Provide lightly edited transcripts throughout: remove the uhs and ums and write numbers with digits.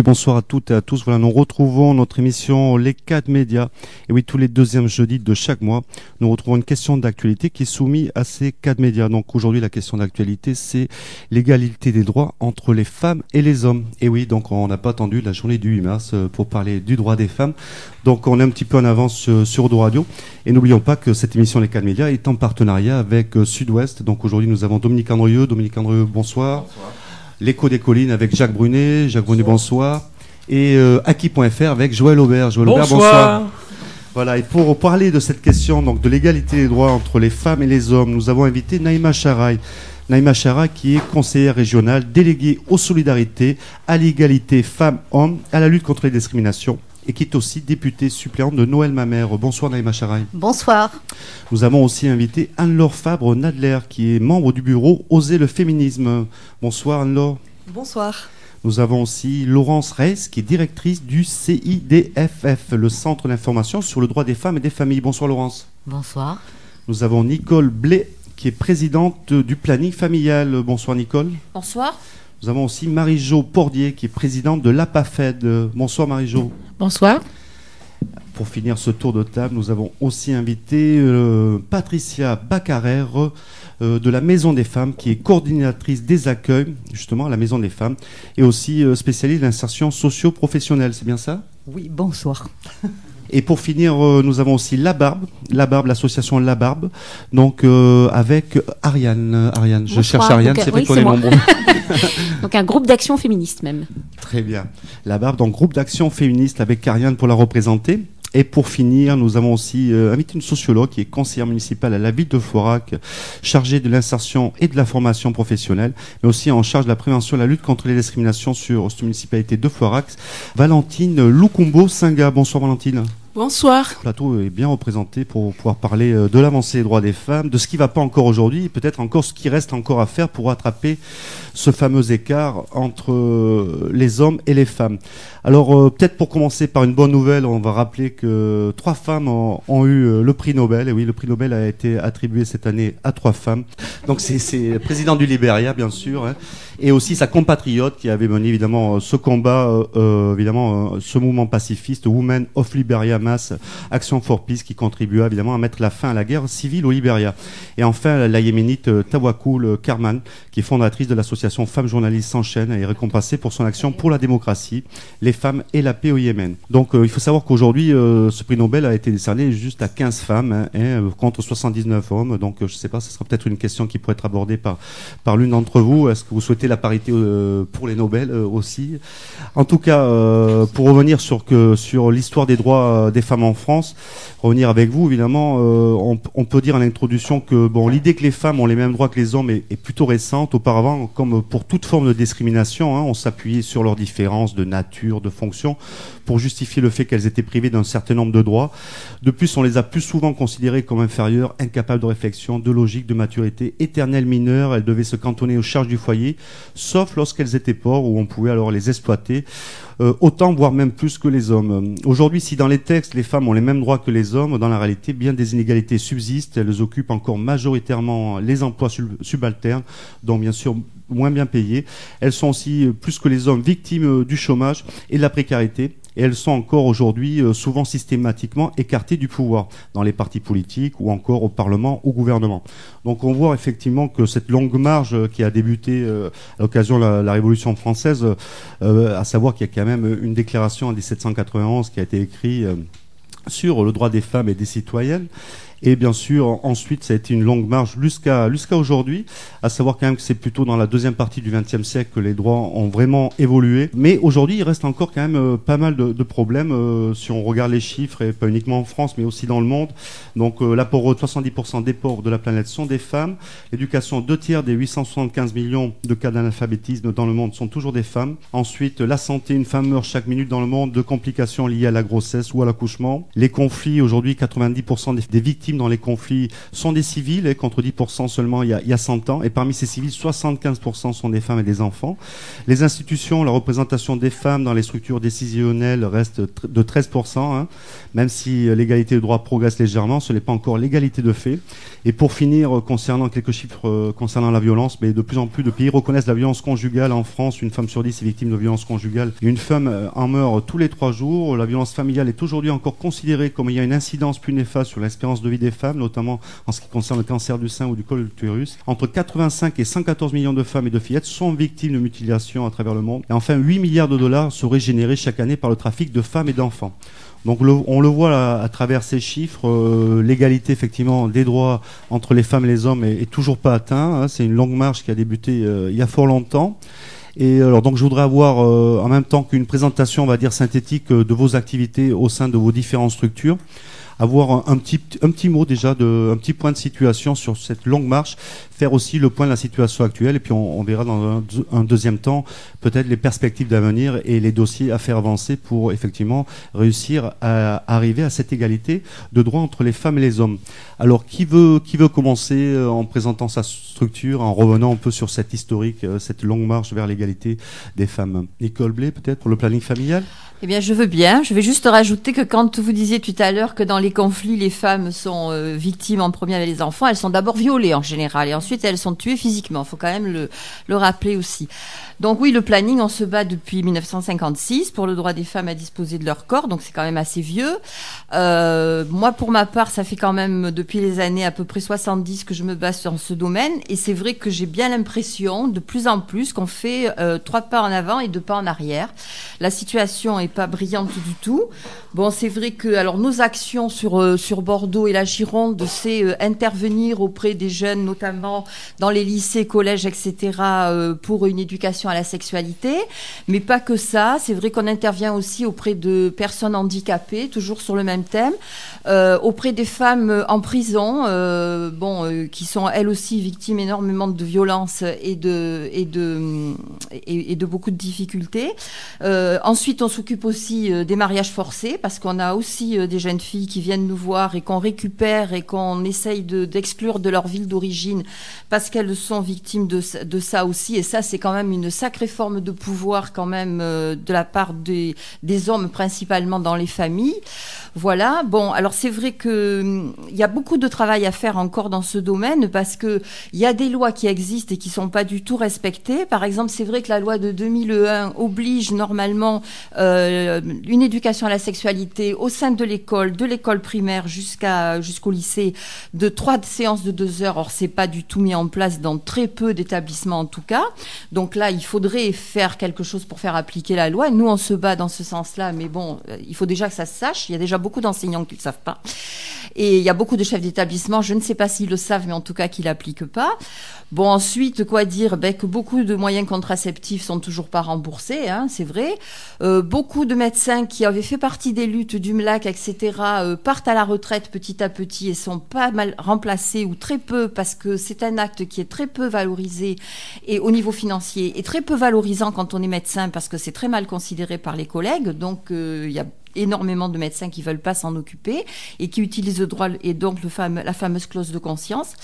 oui, bonsoir à toutes et à tous. Voilà, nous retrouvons notre émission Les 4 médias. Et oui, tous les deuxièmes jeudis de chaque mois, nous retrouvons une question d'actualité qui est soumise à ces 4 médias. Donc aujourd'hui, la question d'actualité, c'est l'égalité des droits entre les femmes et les hommes. Et oui, donc on n'a pas attendu la journée du 8 mars pour parler du droit des femmes. Donc on est un petit peu en avance sur Odo Radio. Et n'oublions pas que cette émission Les 4 médias est en partenariat avec Sud-Ouest. Donc aujourd'hui, nous avons Dominique Andrieux. Dominique Andrieux, bonsoir. Bonsoir. L'écho des collines avec Jacques Brunet. Jacques Brunet, bonsoir. Et Aki.fr avec Joël Aubert. Joël Aubert, bonsoir. Voilà, et pour parler de cette question donc de l'égalité des droits entre les femmes et les hommes, nous avons invité Naïma Charaï. Naïma Charaï qui est conseillère régionale, déléguée aux solidarités, à l'égalité femmes-hommes, à la lutte contre les discriminations, et qui est aussi députée suppléante de Noël Mamère. Bonsoir Naïma Charaï. Bonsoir. Nous avons aussi invité Anne-Laure Fabre-Nadler, qui est membre du bureau Oser le féminisme. Bonsoir Anne-Laure. Bonsoir. Nous avons aussi Laurence Reis, qui est directrice du CIDFF, le Centre d'information sur le droit des femmes et des familles. Bonsoir Laurence. Bonsoir. Nous avons Nicole Blais, qui est présidente du planning familial. Bonsoir Nicole. Bonsoir. Nous avons aussi Marie-Jo Pordier, qui est présidente de l'APAFED. Bonsoir Marie-Jo. Bonsoir. Pour finir ce tour de table, nous avons aussi invité Patricia Baccarer de la Maison des Femmes, qui est coordinatrice des accueils, justement, à la Maison des Femmes, et aussi spécialiste d'insertion socio-professionnelle. C'est bien ça ? Oui, bonsoir. Et pour finir, nous avons aussi La Barbe, l'association La Barbe, donc avec Ariane. Ariane, je cherche Ariane, c'est vrai qu'on est nombreux. Donc un groupe d'action féministe même. Très bien. La Barbe, donc groupe d'action féministe avec Ariane pour la représenter. Et pour finir, nous avons aussi invité une sociologue qui est conseillère municipale à la ville de Florac, chargée de l'insertion et de la formation professionnelle, mais aussi en charge de la prévention et de la lutte contre les discriminations sur cette municipalité de Florac, Valentine Lukumbo-Singa. Bonsoir Valentine. Bonsoir. Le plateau est bien représenté pour pouvoir parler de l'avancée des droits des femmes, de ce qui ne va pas encore aujourd'hui, peut-être encore ce qui reste encore à faire pour rattraper ce fameux écart entre les hommes et les femmes. Alors peut-être pour commencer par une bonne nouvelle, on va rappeler que 3 femmes ont eu le prix Nobel. Et oui, le prix Nobel a été attribué cette année à 3 femmes. Donc c'est le président du Libéria, bien sûr, hein, et aussi sa compatriote qui avait mené évidemment ce combat, ce mouvement pacifiste, Women of Liberia Mass Action for Peace, qui contribua évidemment à mettre la fin à la guerre civile au Libéria. Et enfin, la yéménite Tawakkul Karman, qui est fondatrice de l'association Femmes Journalistes Sans Chaîne, est récompensée pour son action pour la démocratie, les femmes et la paix au Yémen. Donc il faut savoir qu'aujourd'hui, ce prix Nobel a été décerné juste à 15 femmes contre 79 hommes. Donc je ne sais pas, ce sera peut-être une question qui pourrait être abordée par l'une d'entre vous. Est-ce que vous souhaitez la parité pour les Nobel aussi? En tout cas, pour revenir sur l'histoire des droits des femmes en France, revenir avec vous, évidemment, on peut dire en introduction que l'idée que les femmes ont les mêmes droits que les hommes est plutôt récente. Auparavant, comme pour toute forme de discrimination, on s'appuyait sur leurs différences de nature, de fonction, pour justifier le fait qu'elles étaient privées d'un certain nombre de droits. De plus, on les a plus souvent considérées comme inférieures, incapables de réflexion, de logique, de maturité, éternelles mineures. Elles devaient se cantonner aux charges du foyer, sauf lorsqu'elles étaient pauvres, où on pouvait alors les exploiter, autant, voire même plus que les hommes. Aujourd'hui, si dans les textes, les femmes ont les mêmes droits que les hommes, dans la réalité, bien des inégalités subsistent. Elles occupent encore majoritairement les emplois subalternes, dont bien sûr moins bien payés. Elles sont aussi, plus que les hommes, victimes du chômage et de la précarité. Et elles sont encore aujourd'hui souvent systématiquement écartées du pouvoir dans les partis politiques ou encore au Parlement, au gouvernement. Donc on voit effectivement que cette longue marge qui a débuté à l'occasion de la Révolution française, à savoir qu'il y a quand même une déclaration en 1791 qui a été écrite sur le droit des femmes et des citoyennes. Et bien sûr, ensuite, ça a été une longue marche jusqu'à aujourd'hui, à savoir quand même que c'est plutôt dans la deuxième partie du XXe siècle que les droits ont vraiment évolué. Mais aujourd'hui, il reste encore quand même pas mal de problèmes si on regarde les chiffres, et pas uniquement en France, mais aussi dans le monde. Donc la pauvreté, 70% des pauvres de la planète sont des femmes. L'éducation, 2/3 des 875 millions de cas d'analphabétisme dans le monde sont toujours des femmes. Ensuite, la santé, une femme meurt chaque minute dans le monde de complications liées à la grossesse ou à l'accouchement. Les conflits, aujourd'hui, 90% des victimes victimes dans les conflits sont des civils, et contre 10% seulement il y a 100 ans. Et parmi ces civils, 75% sont des femmes et des enfants. Les institutions, la représentation des femmes dans les structures décisionnelles reste de 13%, hein, même si l'égalité de droit progresse légèrement, ce n'est pas encore l'égalité de fait. Et pour finir, concernant quelques chiffres concernant la violence, mais de plus en plus de pays reconnaissent la violence conjugale. En France, une femme sur 10 est victime de violence conjugale. Une femme en meurt tous les 3 jours. La violence familiale est aujourd'hui encore considérée comme ayant une incidence plus néfaste sur l'espérance de vie des femmes, notamment en ce qui concerne le cancer du sein ou du col de l'utérus. Entre 85 et 114 millions de femmes et de fillettes sont victimes de mutilations à travers le monde. Et enfin, 8 milliards de dollars seraient générés chaque année par le trafic de femmes et d'enfants. Donc on le voit là, à travers ces chiffres, l'égalité effectivement des droits entre les femmes et les hommes est toujours pas atteinte, hein. C'est une longue marche qui a débuté il y a fort longtemps. Et alors donc je voudrais avoir en même temps qu'une présentation, on va dire synthétique, de vos activités au sein de vos différentes structures. Avoir un petit mot déjà, un petit point de situation sur cette longue marche, faire aussi le point de la situation actuelle, et puis on verra dans un deuxième temps peut-être les perspectives d'avenir et les dossiers à faire avancer pour effectivement réussir à arriver à cette égalité de droit entre les femmes et les hommes. Alors qui veut commencer en présentant sa structure, en revenant un peu sur cette historique, cette longue marche vers l'égalité des femmes? Nicole Blé, peut-être, pour le planning familial? Eh bien, je veux bien. Je vais juste rajouter que quand vous disiez tout à l'heure que dans les conflits, les femmes sont victimes en premier avec les enfants, elles sont d'abord violées en général et ensuite elles sont tuées physiquement. Il faut quand même le rappeler aussi. Donc oui, le planning, on se bat depuis 1956 pour le droit des femmes à disposer de leur corps, donc c'est quand même assez vieux. Moi, pour ma part, ça fait quand même depuis les années à peu près 70 que je me bats dans ce domaine, et c'est vrai que j'ai bien l'impression, de plus en plus, qu'on fait 3 pas en avant et 2 pas en arrière. La situation est pas brillante du tout. Bon, c'est vrai que alors nos actions sur Bordeaux et la Gironde, c'est intervenir auprès des jeunes, notamment dans les lycées, collèges, etc., pour une éducation à la sexualité, mais pas que ça. C'est vrai qu'on intervient aussi auprès de personnes handicapées, toujours sur le même thème, auprès des femmes en prison, qui sont elles aussi victimes énormément de violences et de beaucoup de difficultés. Ensuite, on s'occupe aussi des mariages forcés, parce qu'on a aussi des jeunes filles qui viennent nous voir et qu'on récupère et qu'on essaye d'exclure de leur ville d'origine parce qu'elles sont victimes de ça aussi. Et ça, c'est quand même une sacrée forme de pouvoir quand même de la part des hommes, principalement dans les familles. Voilà. Bon, alors c'est vrai que il y a beaucoup de travail à faire encore dans ce domaine, parce que il y a des lois qui existent et qui sont pas du tout respectées. Par exemple, c'est vrai que la loi de 2001 oblige normalement une éducation à la sexualité au sein de l'école primaire jusqu'au lycée, de 3 séances de 2 heures. Or, c'est pas du tout mis en place dans très peu d'établissements en tout cas. Donc là, il faudrait faire quelque chose pour faire appliquer la loi. Nous, on se bat dans ce sens-là, mais bon, il faut déjà que ça se sache. Il y a déjà beaucoup d'enseignants qui le savent pas. Et il y a beaucoup de chefs d'établissement, je ne sais pas s'ils le savent, mais en tout cas qu'ils l'appliquent pas. Bon, ensuite, quoi dire? Que beaucoup de moyens contraceptifs sont toujours pas remboursés, hein, c'est vrai. Beaucoup de médecins qui avaient fait partie des luttes du MLAC, etc., partent à la retraite petit à petit et sont pas mal remplacés, ou très peu, parce que c'est un acte qui est très peu valorisé et au niveau financier, et très peu valorisant quand on est médecin, parce que c'est très mal considéré par les collègues. Donc, il y a énormément de médecins qui veulent pas s'en occuper et qui utilisent le droit et donc la fameuse clause de conscience.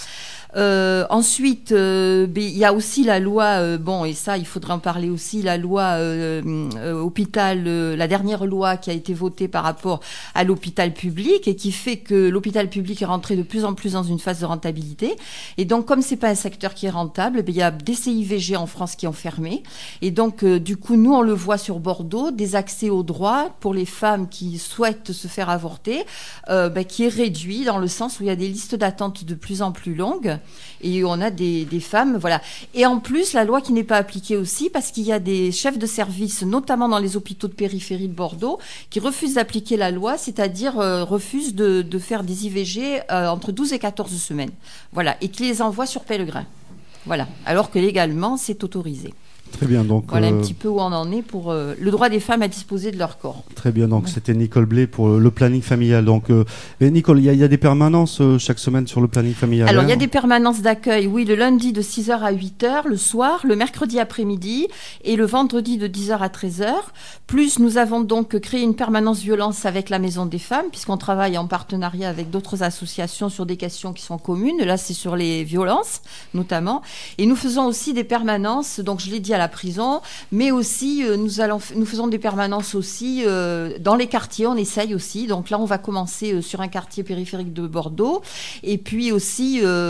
Ensuite, il y a aussi la loi, et ça, il faudra en parler aussi, la loi hôpital, la dernière loi qui a été votée par rapport à l'hôpital public, et qui fait que l'hôpital public est rentré de plus en plus dans une phase de rentabilité. Et donc, comme c'est pas un secteur qui est rentable, il y a des CIVG en France qui ont fermé. Et donc, du coup, nous, on le voit sur Bordeaux, des accès aux droits pour les femmes qui souhaitent se faire avorter, qui est réduit, dans le sens où il y a des listes d'attente de plus en plus longues. Et on a des femmes, voilà. Et en plus, la loi qui n'est pas appliquée aussi, parce qu'il y a des chefs de service, notamment dans les hôpitaux de périphérie de Bordeaux, qui refusent d'appliquer la loi, c'est-à-dire refusent de faire des IVG entre 12 et 14 semaines. Voilà. Et qui les envoient sur Pellegrin. Voilà. Alors que légalement, c'est autorisé. Très bien, donc voilà un petit peu où on en est pour le droit des femmes à disposer de leur corps. très bien, donc c'était Nicole Blé pour le planning familial. Donc, mais Nicole, il y a des permanences chaque semaine sur le planning familial. Alors, il y a des permanences d'accueil, oui, le lundi de 6h à 8h, le soir, le mercredi après-midi et le vendredi de 10h à 13h. Plus, nous avons donc créé une permanence violence avec la Maison des Femmes, puisqu'on travaille en partenariat avec d'autres associations sur des questions qui sont communes. Là, c'est sur les violences, notamment. Et nous faisons aussi des permanences, donc je l'ai dit, à la prison, mais aussi, nous faisons des permanences aussi dans les quartiers, on essaye aussi. Donc là, on va commencer sur un quartier périphérique de Bordeaux, et puis aussi sur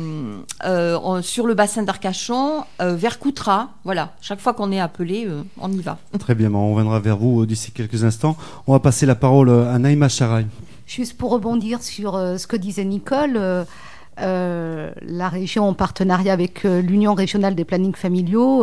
le bassin d'Arcachon, vers Coutras. Voilà, chaque fois qu'on est appelé, on y va. Très bien, on reviendra vers vous d'ici quelques instants. On va passer la parole à Naïma Charaï. Juste pour rebondir sur ce que disait Nicole, la région, en partenariat avec l'Union régionale des plannings familiaux,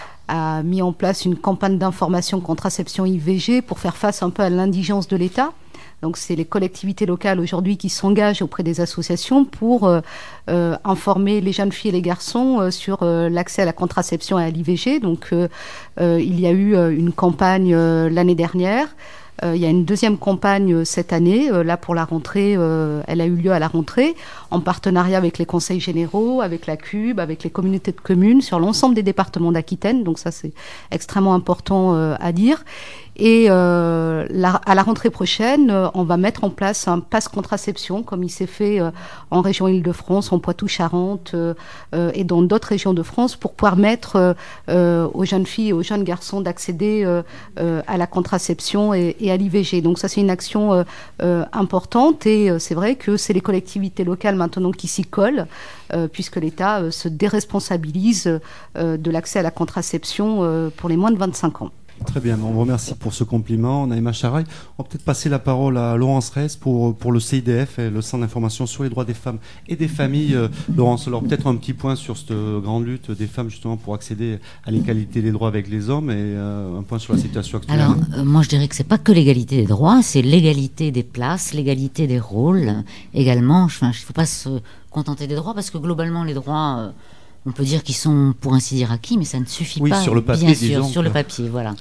a mis en place une campagne d'information contraception IVG pour faire face un peu à l'indigence de l'État. Donc, c'est les collectivités locales aujourd'hui qui s'engagent auprès des associations pour informer les jeunes filles et les garçons sur l'accès à la contraception et à l'IVG. Donc, il y a eu une campagne l'année dernière. Il y a une deuxième campagne cette année, là pour la rentrée, elle a eu lieu à la rentrée, en partenariat avec les conseils généraux, avec la CUB, avec les communautés de communes, sur l'ensemble des départements d'Aquitaine, donc ça c'est extrêmement important à dire. Et à la rentrée prochaine, on va mettre en place un pass contraception, comme il s'est fait en région Île-de-France, en Poitou-Charentes et dans d'autres régions de France, pour pouvoir mettre aux jeunes filles et aux jeunes garçons d'accéder à la contraception et à l'IVG. Donc ça, c'est une action importante, et c'est vrai que c'est les collectivités locales maintenant qui s'y collent, puisque l'État se déresponsabilise de l'accès à la contraception pour les moins de 25 ans. Très bien, on vous remercie pour ce compliment, Naïma Charaï. On va peut-être passer la parole à Laurence Reyes pour le CIDF, le Centre d'information sur les droits des femmes et des familles. Laurence, alors peut-être un petit point sur cette grande lutte des femmes justement pour accéder à l'égalité des droits avec les hommes, et un point sur la situation actuelle. Alors, moi je dirais que c'est pas que l'égalité des droits, c'est l'égalité des places, l'égalité des rôles également. Enfin, il ne faut pas se contenter des droits, parce que globalement les droits, on peut dire qu'ils sont pour ainsi dire acquis, mais ça ne suffit pas. Sur le papier, bien sûr, disons, sur le papier, voilà.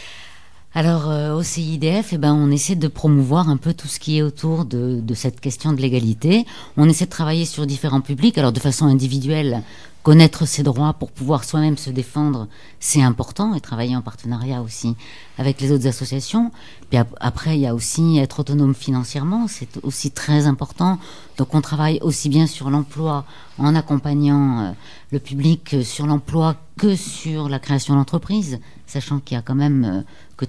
Alors, au CIDF, on essaie de promouvoir un peu tout ce qui est autour de cette question de l'égalité. On essaie de travailler sur différents publics. Alors, de façon individuelle, connaître ses droits pour pouvoir soi-même se défendre, c'est important, et travailler en partenariat aussi avec les autres associations. Puis après, il y a aussi être autonome financièrement, c'est aussi très important. Donc, on travaille aussi bien sur l'emploi en accompagnant le public sur l'emploi que sur la création d'entreprises, sachant qu'il y a quand même que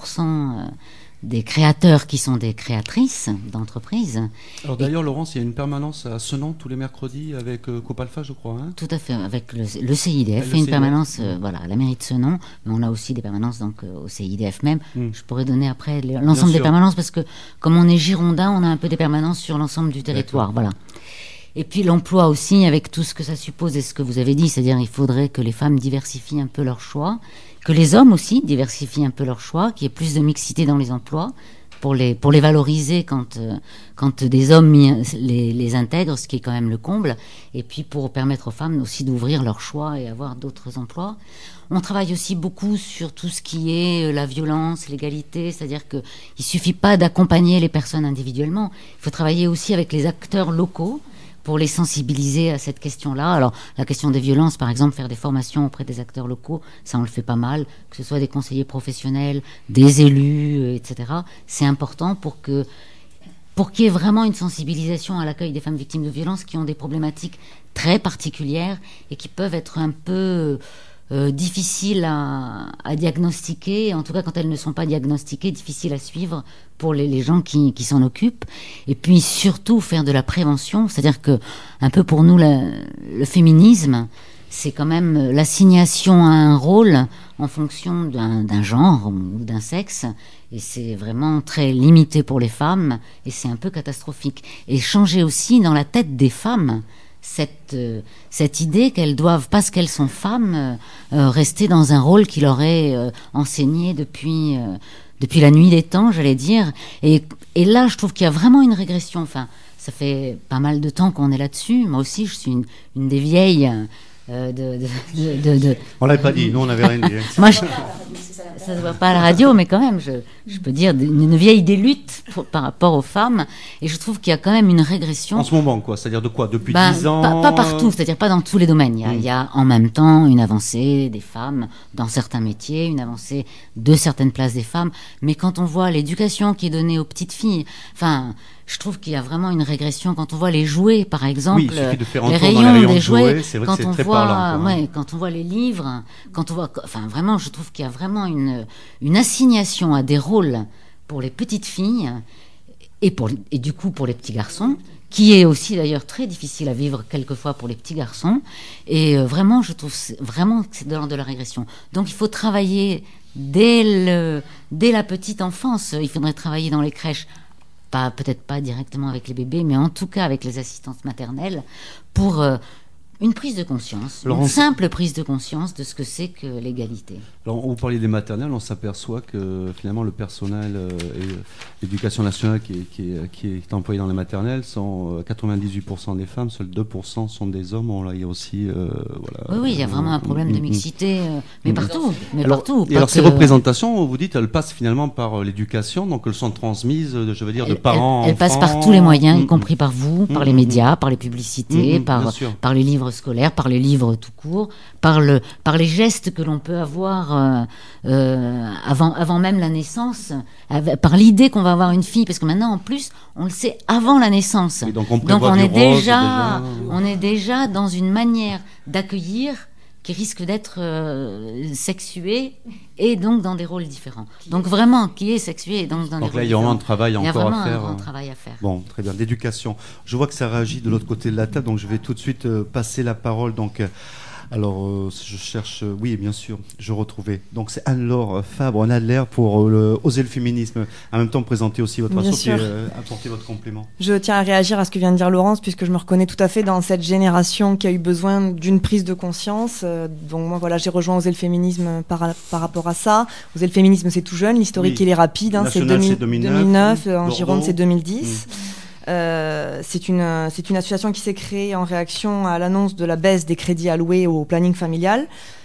30% des créateurs qui sont des créatrices d'entreprises. Alors d'ailleurs, Laurence, il y a une permanence à Senan tous les mercredis avec Copalpha, je crois. Hein, tout à fait, avec le CIDF, fait une permanence à la mairie de Senan, mais on a aussi des permanences donc, au CIDF même. Je pourrais donner après l'ensemble des permanences, parce que comme on est girondin, on a un peu des permanences sur l'ensemble du territoire. Voilà. Et puis l'emploi aussi, avec tout ce que ça suppose et ce que vous avez dit, c'est-à-dire il faudrait que les femmes diversifient un peu leurs choix, que les hommes aussi diversifient un peu leurs choix, qu'il y ait plus de mixité dans les emplois, pour les valoriser quand des hommes les intègrent, ce qui est quand même le comble, et puis pour permettre aux femmes aussi d'ouvrir leurs choix et avoir d'autres emplois. On travaille aussi beaucoup sur tout ce qui est la violence, l'égalité, c'est-à-dire qu'il ne suffit pas d'accompagner les personnes individuellement, il faut travailler aussi avec les acteurs locaux, pour les sensibiliser à cette question-là. Alors, la question des violences, par exemple, faire des formations auprès des acteurs locaux, ça on le fait pas mal, que ce soit des conseillers professionnels, des élus, etc. C'est important pour qu'il y ait vraiment une sensibilisation à l'accueil des femmes victimes de violences qui ont des problématiques très particulières et qui peuvent être un peu difficiles à diagnostiquer, en tout cas quand elles ne sont pas diagnostiquées, difficiles à suivre pour les gens qui s'en occupent. Et puis surtout faire de la prévention, c'est-à-dire que un peu pour nous le féminisme, c'est quand même l'assignation à un rôle en fonction d'un genre ou d'un sexe, et c'est vraiment très limité pour les femmes, et c'est un peu catastrophique. Et changer aussi dans la tête des femmes cette idée qu'elles doivent, parce qu'elles sont femmes, rester dans un rôle qui leur est enseigné depuis la nuit des temps, j'allais dire. Et là, je trouve qu'il y a vraiment une régression. Enfin, ça fait pas mal de temps qu'on est là-dessus. Moi aussi, je suis une des vieilles On l'avait pas dit, nous on n'avait rien dit. Moi, ça se voit pas à la radio, mais quand même, je peux dire une vieille des luttes par rapport aux femmes, et je trouve qu'il y a quand même une régression. En ce moment, quoi, c'est-à-dire de quoi? Depuis 10 ans? Pas partout, c'est-à-dire pas dans tous les domaines. Il y a en même temps une avancée des femmes dans certains métiers, une avancée de certaines places des femmes, mais quand on voit l'éducation qui est donnée aux petites filles, enfin, je trouve qu'il y a vraiment une régression quand on voit les jouets, par exemple, il suffit de faire les rayons rayons de des jouets, c'est vrai quand que c'est on très voit, parlant, quoi. quand on voit les livres, quand on voit, enfin, vraiment, je trouve qu'il y a vraiment une assignation à des rôles pour les petites filles et du coup pour les petits garçons, qui est aussi d'ailleurs très difficile à vivre quelquefois pour les petits garçons. Et vraiment, je trouve vraiment que c'est de l'ordre de la régression. Donc il faut travailler dès la petite enfance. Il faudrait travailler dans les crèches, peut-être pas directement avec les bébés, mais en tout cas avec les assistantes maternelles, pour une prise de conscience, une simple prise de conscience de ce que c'est que l'égalité. Alors, vous parliez des maternelles, on s'aperçoit que finalement le personnel et l'éducation nationale qui est employé dans les maternelles sont 98% des femmes, seuls 2% sont des hommes. Il y a aussi voilà. Oui, il y a vraiment un problème de mixité, mais partout. Et alors ces représentations, vous dites, elles passent finalement par l'éducation, donc elles sont transmises, je veux dire, de parents. Elles passent par tous les moyens, y compris par vous, par les médias, par les publicités, par les livres scolaires, par les livres tout court, par les gestes que l'on peut avoir avant même la naissance, par l'idée qu'on va avoir une fille, parce que maintenant en plus on le sait avant la naissance. Et donc on est déjà dans une manière d'accueillir qui risque d'être sexuée et donc dans des rôles différents. Donc vraiment qui est sexuée et donc dans des rôles différents. Donc là il y a vraiment un travail encore à faire. Il y a vraiment un grand travail à faire. Bon, très bien, d'éducation. Je vois que ça réagit de l'autre côté de la table, donc je vais tout de suite passer la parole. Donc alors, je cherche, oui, bien sûr, je retrouvais. Donc, c'est Anne-Laure Fabre, on a l'air pour oser le féminisme. En même temps, présenter aussi votre asso et apporter votre complément. Je tiens à réagir à ce que vient de dire Laurence, puisque je me reconnais tout à fait dans cette génération qui a eu besoin d'une prise de conscience. Donc, moi, voilà, j'ai rejoint Oser le féminisme par rapport à ça. Oser le féminisme, c'est tout jeune. L'historique, il est rapide. Hein, c'est 2009. En Gironde, c'est 2010. C'est une association qui s'est créée en réaction à l'annonce de la baisse des crédits alloués au planning familial.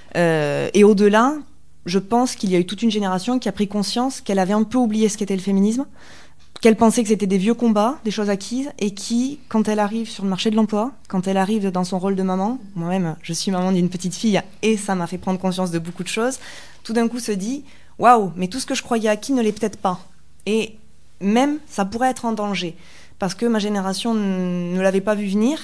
Et au-delà, je pense qu'il y a eu toute une génération qui a pris conscience qu'elle avait un peu oublié ce qu'était le féminisme, qu'elle pensait que c'était des vieux combats, des choses acquises, et qui, quand elle arrive sur le marché de l'emploi, quand elle arrive dans son rôle de maman, moi-même, je suis maman d'une petite fille, et ça m'a fait prendre conscience de beaucoup de choses, tout d'un coup se dit « Waouh, mais tout ce que je croyais acquis ne l'est peut-être pas. » Et même, ça pourrait être en danger. Parce que ma génération ne l'avait pas vu venir.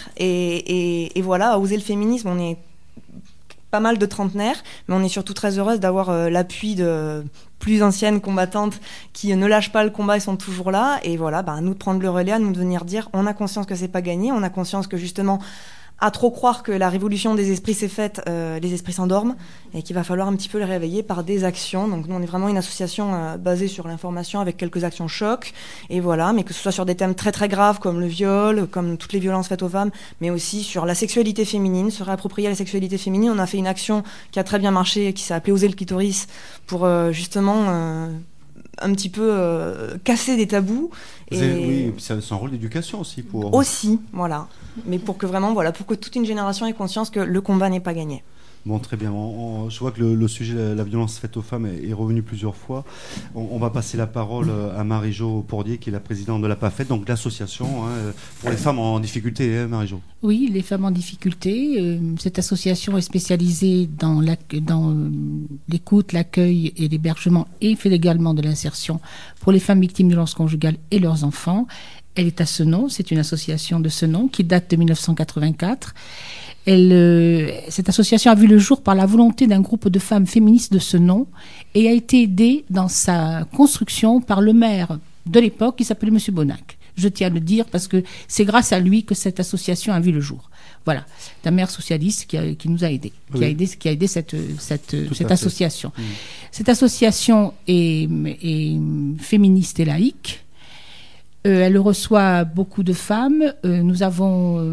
Et voilà, à Oser le féminisme, on est pas mal de trentenaires, mais on est surtout très heureuse d'avoir l'appui de plus anciennes combattantes qui ne lâchent pas le combat et sont toujours là. Et voilà, à nous de prendre le relais, à nous de venir dire, on a conscience que c'est pas gagné, on a conscience que justement, à trop croire que la révolution des esprits s'est faite, les esprits s'endorment, et qu'il va falloir un petit peu les réveiller par des actions. Donc nous, on est vraiment une association basée sur l'information avec quelques actions choc, et voilà, mais que ce soit sur des thèmes très très graves comme le viol, comme toutes les violences faites aux femmes, mais aussi sur la sexualité féminine, se réapproprier la sexualité féminine. On a fait une action qui a très bien marché, qui s'est appelée Oser le clitoris, pour justement un petit peu casser des tabous. Oui, c'est un rôle d'éducation aussi pour... Aussi, voilà. Mais pour que vraiment, voilà, pour que toute une génération ait conscience que le combat n'est pas gagné. Bon, très bien. Je vois que le sujet de la violence faite aux femmes est revenu plusieurs fois. On va passer la parole à Marie-Jo Pordier, qui est la présidente de la PAFET, donc l'association pour les femmes en difficulté, Marie-Jo. Oui, les femmes en difficulté. Cette association est spécialisée dans l'écoute, l'accueil et l'hébergement, et fait également de l'insertion pour les femmes victimes de violences conjugales et leurs enfants. Elle est à Senon, c'est une association de Senon qui date de 1984. Cette association a vu le jour par la volonté d'un groupe de femmes féministes de Senon et a été aidée dans sa construction par le maire de l'époque qui s'appelait M. Bonnac. Je tiens à le dire parce que c'est grâce à lui que cette association a vu le jour. Voilà, c'est un maire socialiste qui nous a aidés, oui. qui a aidé cette association. Oui. Cette association est féministe et laïque. Elle reçoit beaucoup de femmes. Nous avons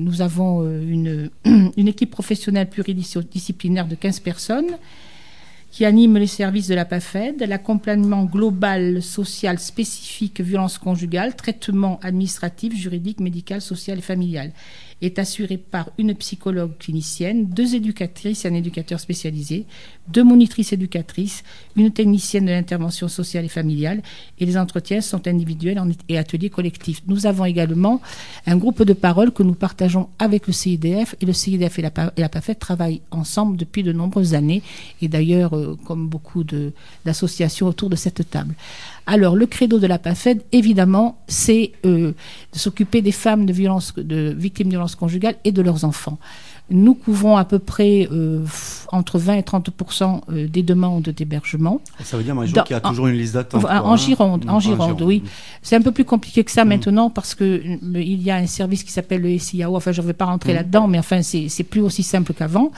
une équipe professionnelle pluridisciplinaire de 15 personnes qui anime les services de la PAFED, l'accompagnement global, social, spécifique, violence conjugale, traitement administratif, juridique, médical, social et familial. est assurée par une psychologue clinicienne, 2 éducatrices et un éducateur spécialisé, 2 monitrices éducatrices, une technicienne de l'intervention sociale et familiale, et les entretiens sont individuels et ateliers collectifs. Nous avons également un groupe de parole que nous partageons avec le CIDF, et le CIDF et la PAFED travaillent ensemble depuis de nombreuses années, et d'ailleurs, comme beaucoup d'associations autour de cette table. Alors, le credo de la PAFED, évidemment, c'est de s'occuper des femmes de victimes de violences conjugales et de leurs enfants. Nous couvrons à peu près entre 20 et 30% des demandes d'hébergement. Ça veut dire, Marie-Jo, qu'il y a toujours une liste d'attente. En Gironde, oui. C'est un peu plus compliqué que ça maintenant parce que il y a un service qui s'appelle le SIAO. Enfin, je ne vais pas rentrer là-dedans, mais enfin, c'est plus aussi simple qu'avant.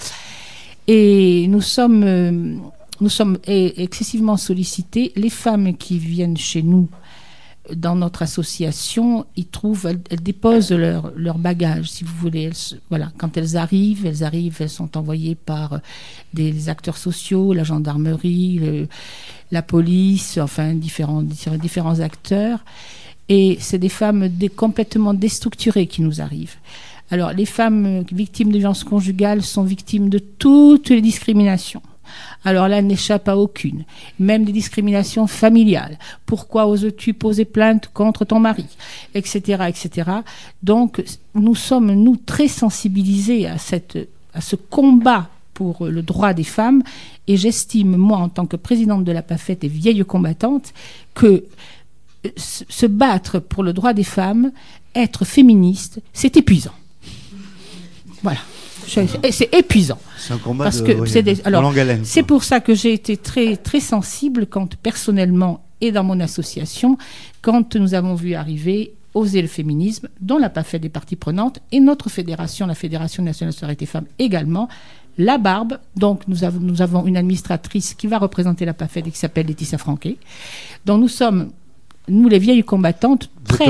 Et nous sommes excessivement sollicités. Les femmes qui viennent chez nous dans notre association, elles déposent leur bagage, si vous voulez. Quand elles arrivent, elles sont envoyées par des acteurs sociaux, la gendarmerie, la police, enfin différents acteurs. Et c'est des femmes complètement déstructurées qui nous arrivent. Alors, les femmes victimes de violences conjugales sont victimes de toutes les discriminations. Alors là, elles n'échappent à aucune, même des discriminations familiales. Pourquoi oses-tu poser plainte contre ton mari, etc., etc. Donc, nous sommes très sensibilisés à ce combat pour le droit des femmes, et j'estime, moi, en tant que présidente de la PAFET et vieille combattante, que se battre pour le droit des femmes, être féministe, c'est épuisant. Voilà. C'est épuisant. C'est un combat parce de que longue haleine. C'est pour ça que j'ai été très, très sensible quand, personnellement, et dans mon association, quand nous avons vu arriver Oser le féminisme, dont la PAFED est partie prenante, et notre fédération, la Fédération nationale de solidarité femmes également, la Barbe. Donc nous avons une administratrice qui va représenter la PAFED et qui s'appelle Laetitia Franquet. Donc nous, les vieilles combattantes, prêtes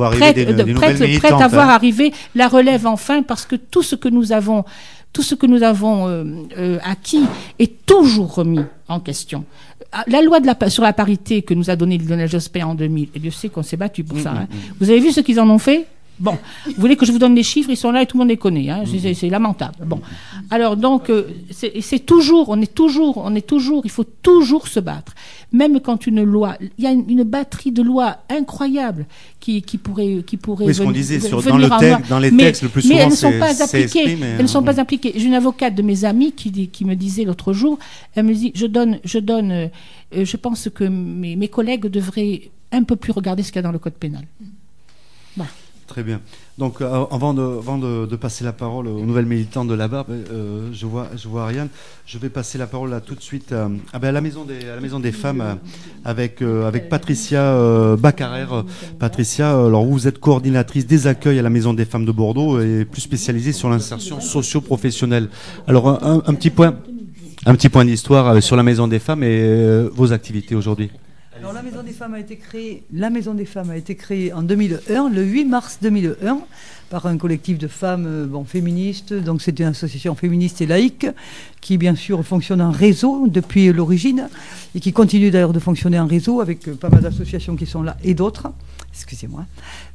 à voir arriver la relève enfin, parce que tout ce que nous avons acquis est toujours remis en question. La loi sur la parité que nous a donnée Lionel Jospin en 2000, et Dieu sait qu'on s'est battu pour ça. Vous avez vu ce qu'ils en ont fait ? Bon, vous voulez que je vous donne les chiffres, ils sont là et tout le monde les connaît. C'est lamentable. Bon, alors donc il faut toujours se battre. Même quand une loi, il y a une batterie de lois incroyables qui pourraient oui, ce qu'on disait dans les textes, le plus souvent, mais elles ne sont pas appliquées. Elles ne sont pas appliquées. J'ai une avocate de mes amis qui me disait l'autre jour, elle me dit, je pense que mes collègues devraient un peu plus regarder ce qu'il y a dans le code pénal. Voilà. Très bien. Donc, avant de passer la parole aux nouvelles militantes de la Barbe, je vois Ariane. Je vais passer la parole là tout de suite à la maison des femmes avec Patricia Baccarer. Patricia, alors vous êtes coordinatrice des accueils à la maison des femmes de Bordeaux et plus spécialisée sur l'insertion socio-professionnelle. Alors un petit point d'histoire sur la maison des femmes et vos activités aujourd'hui. Alors, la Maison des Femmes a été créée en 2001, le 8 mars 2001, par un collectif de femmes féministes. Donc, c'est une association féministe et laïque qui, bien sûr, fonctionne en réseau depuis l'origine et qui continue d'ailleurs de fonctionner en réseau avec pas mal d'associations qui sont là et d'autres. Excusez-moi.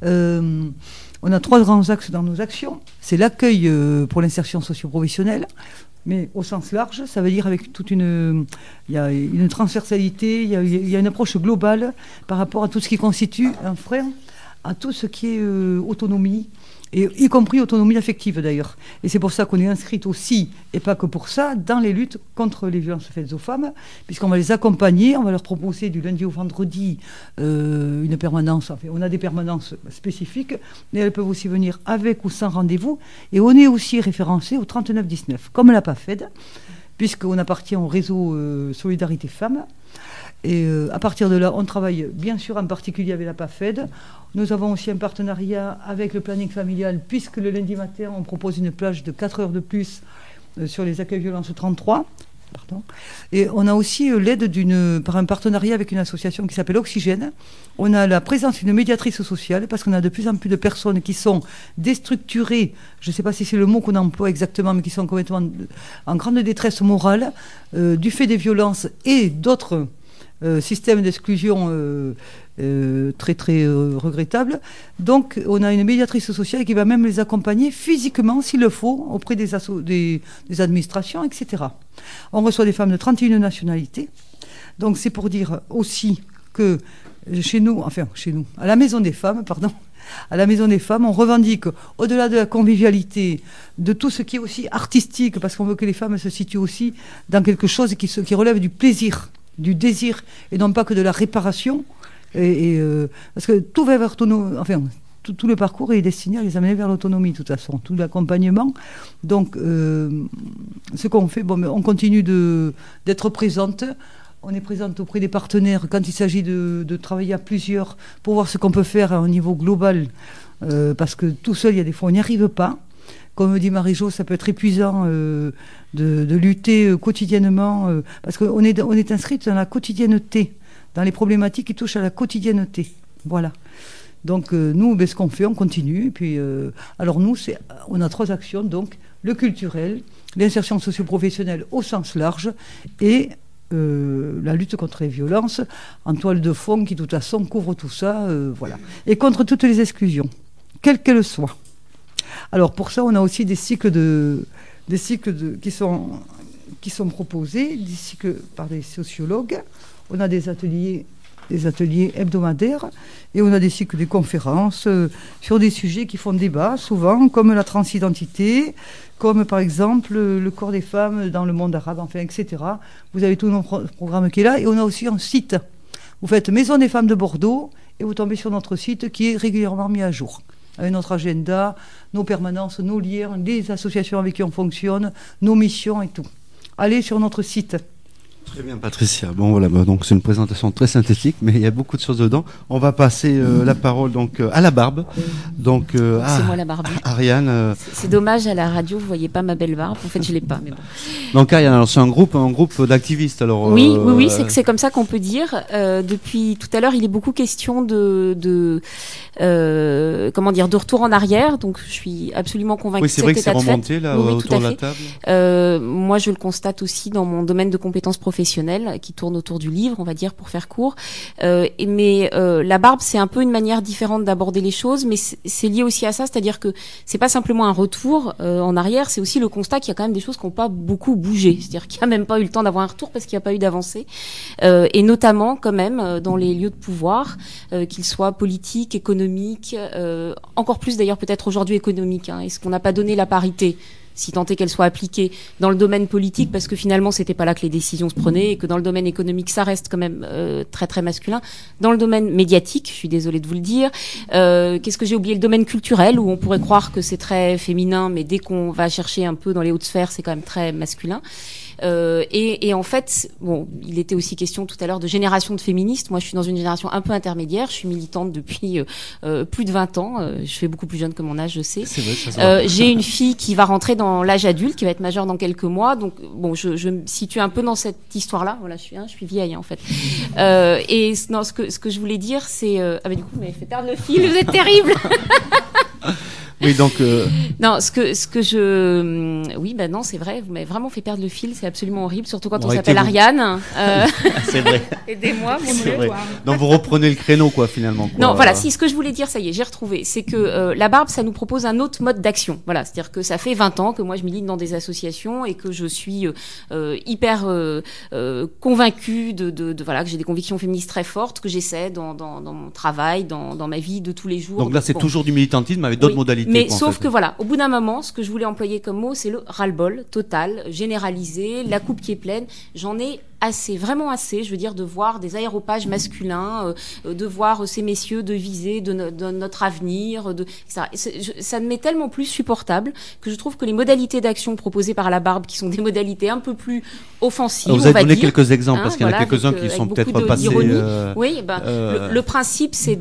On a 3 grands axes dans nos actions. C'est l'accueil pour l'insertion socio-professionnelle, mais au sens large, ça veut dire avec il y a une transversalité, il y a une approche globale par rapport à tout ce qui constitue un frein à tout ce qui est autonomie, et y compris autonomie affective d'ailleurs. Et c'est pour ça qu'on est inscrite aussi, et pas que pour ça, dans les luttes contre les violences faites aux femmes, puisqu'on va les accompagner, on va leur proposer du lundi au vendredi une permanence. Enfin, on a des permanences spécifiques, mais elles peuvent aussi venir avec ou sans rendez-vous. Et on est aussi référencé au 3919, comme la PAFED, puisqu'on appartient au réseau Solidarité Femmes. Et à partir de là, on travaille bien sûr en particulier avec la PAFED. Nous avons aussi un partenariat avec le planning familial, puisque le lundi matin, on propose une plage de 4 heures de plus sur les accueils violences 33. Pardon. Et on a aussi l'aide par un partenariat avec une association qui s'appelle Oxygène. On a la présence d'une médiatrice sociale, parce qu'on a de plus en plus de personnes qui sont déstructurées, je ne sais pas si c'est le mot qu'on emploie exactement, mais qui sont complètement en grande détresse morale, du fait des violences et d'autres système d'exclusion très très regrettable. Donc on a une médiatrice sociale qui va même les accompagner physiquement s'il le faut auprès des administrations, etc. On reçoit des femmes de 31 nationalités. Donc c'est pour dire aussi que chez nous, à la Maison des Femmes, on revendique, au-delà de la convivialité, de tout ce qui est aussi artistique, parce qu'on veut que les femmes se situent aussi dans quelque chose qui relève du plaisir, du désir, et non pas que de la réparation. Parce que tout va vers tout le parcours est destiné à les amener vers l'autonomie, de toute façon, tout l'accompagnement. Donc, ce qu'on fait, on continue d'être présente. On est présente auprès des partenaires quand il s'agit de travailler à plusieurs pour voir ce qu'on peut faire à un niveau global, parce que tout seul, il y a des fois, on n'y arrive pas. Comme dit Marie-Jo, ça peut être épuisant de lutter quotidiennement, parce qu'on est inscrite dans la quotidienneté, dans les problématiques qui touchent à la quotidienneté. Voilà. Donc nous, ce qu'on fait, on continue. Et puis, alors nous, on a 3 actions, donc le culturel, l'insertion socio-professionnelle au sens large et la lutte contre les violences en toile de fond qui, de toute façon, couvre tout ça. Voilà. Et contre toutes les exclusions, quelles qu'elles soient. Alors pour ça, on a aussi des cycles qui sont proposés, des cycles par des sociologues. On a des ateliers hebdomadaires et on a des cycles de conférences sur des sujets qui font débat souvent, comme la transidentité, comme par exemple le corps des femmes dans le monde arabe, etc. Vous avez tout notre programme qui est là et on a aussi un site. Vous faites Maison des femmes de Bordeaux et vous tombez sur notre site qui est régulièrement mis à jour, avec notre agenda, nos permanences, nos liens, les associations avec qui on fonctionne, nos missions et tout. Allez sur notre site. Très bien, Patricia. Bon, voilà, donc c'est une présentation très synthétique, mais il y a beaucoup de choses dedans. On va passer la parole donc à la barbe. Donc c'est moi la barbe. Ariane. C'est dommage à la radio, vous voyez pas ma belle barbe. En fait, je l'ai pas. Mais bon. Donc Ariane, alors c'est un groupe d'activistes. Alors oui, c'est comme ça qu'on peut dire. Depuis tout à l'heure, il est beaucoup question de retour en arrière. Donc je suis absolument convaincue. Oui, c'est vrai que c'est remonté là autour de la table. Moi, je le constate aussi dans mon domaine de compétences professionnelles qui tourne autour du livre, on va dire, pour faire court. Mais la barbe, c'est un peu une manière différente d'aborder les choses, mais c'est lié aussi à ça, c'est-à-dire que c'est pas simplement un retour en arrière, c'est aussi le constat qu'il y a quand même des choses qui n'ont pas beaucoup bougé, c'est-à-dire qu'il n'y a même pas eu le temps d'avoir un retour parce qu'il n'y a pas eu d'avancée, et notamment quand même dans les lieux de pouvoir, qu'ils soient politiques, économiques, encore plus d'ailleurs peut-être aujourd'hui économiques. Est-ce qu'on n'a pas donné la parité, si tant est qu'elle soit appliquée dans le domaine politique, parce que finalement c'était pas là que les décisions se prenaient, et que dans le domaine économique ça reste quand même très très masculin. Dans le domaine médiatique, je suis désolée de vous le dire, qu'est-ce que j'ai oublié, le domaine culturel, où on pourrait croire que c'est très féminin, mais dès qu'on va chercher un peu dans les hautes sphères, c'est quand même très masculin. Et en fait, bon, il était aussi question tout à l'heure de génération de féministes. Moi, je suis dans une génération un peu intermédiaire. Je suis militante depuis plus de 20 ans. Je fais beaucoup plus jeune que mon âge, je sais. C'est vrai, ça se voit. J'ai une fille qui va rentrer dans l'âge adulte, qui va être majeure dans quelques mois. Donc, bon, je me situe un peu dans cette histoire-là. Voilà, je suis vieille, en fait. Et non, ce que je voulais dire, c'est... Ah, du coup, vous m'avez fait perdre le fil. Vous êtes terrible. Oui, donc. Non, oui, non, c'est vrai. Vous m'avez vraiment fait perdre le fil. C'est absolument horrible, surtout quand on s'appelle Ariane. C'est vrai. Aidez-moi, mon Dieu. Donc vous reprenez le créneau, quoi, finalement. Quoi. Non, voilà. Si ce que je voulais dire, ça y est, j'ai retrouvé. C'est que la barbe, ça nous propose un autre mode d'action. Voilà, c'est-à-dire que ça fait 20 ans que moi je milite dans des associations et que je suis hyper convaincue voilà, que j'ai des convictions féministes très fortes, que j'essaie dans mon travail, dans ma vie de tous les jours. Donc là, c'est toujours du militantisme avec d'autres modalités. Mais sauf que voilà, au bout d'un moment, ce que je voulais employer comme mot, c'est le ras-le-bol total, généralisé, la coupe qui est pleine. J'en ai assez, vraiment assez, je veux dire, de voir des aéropages masculins, de voir ces messieurs deviser de notre avenir, ça ne m'est tellement plus supportable que je trouve que les modalités d'action proposées par la barbe, qui sont des modalités un peu plus offensives, vous avez donné quelques exemples, parce qu'il y en a quelques-uns qui sont peut-être passés. Oui, le principe, c'est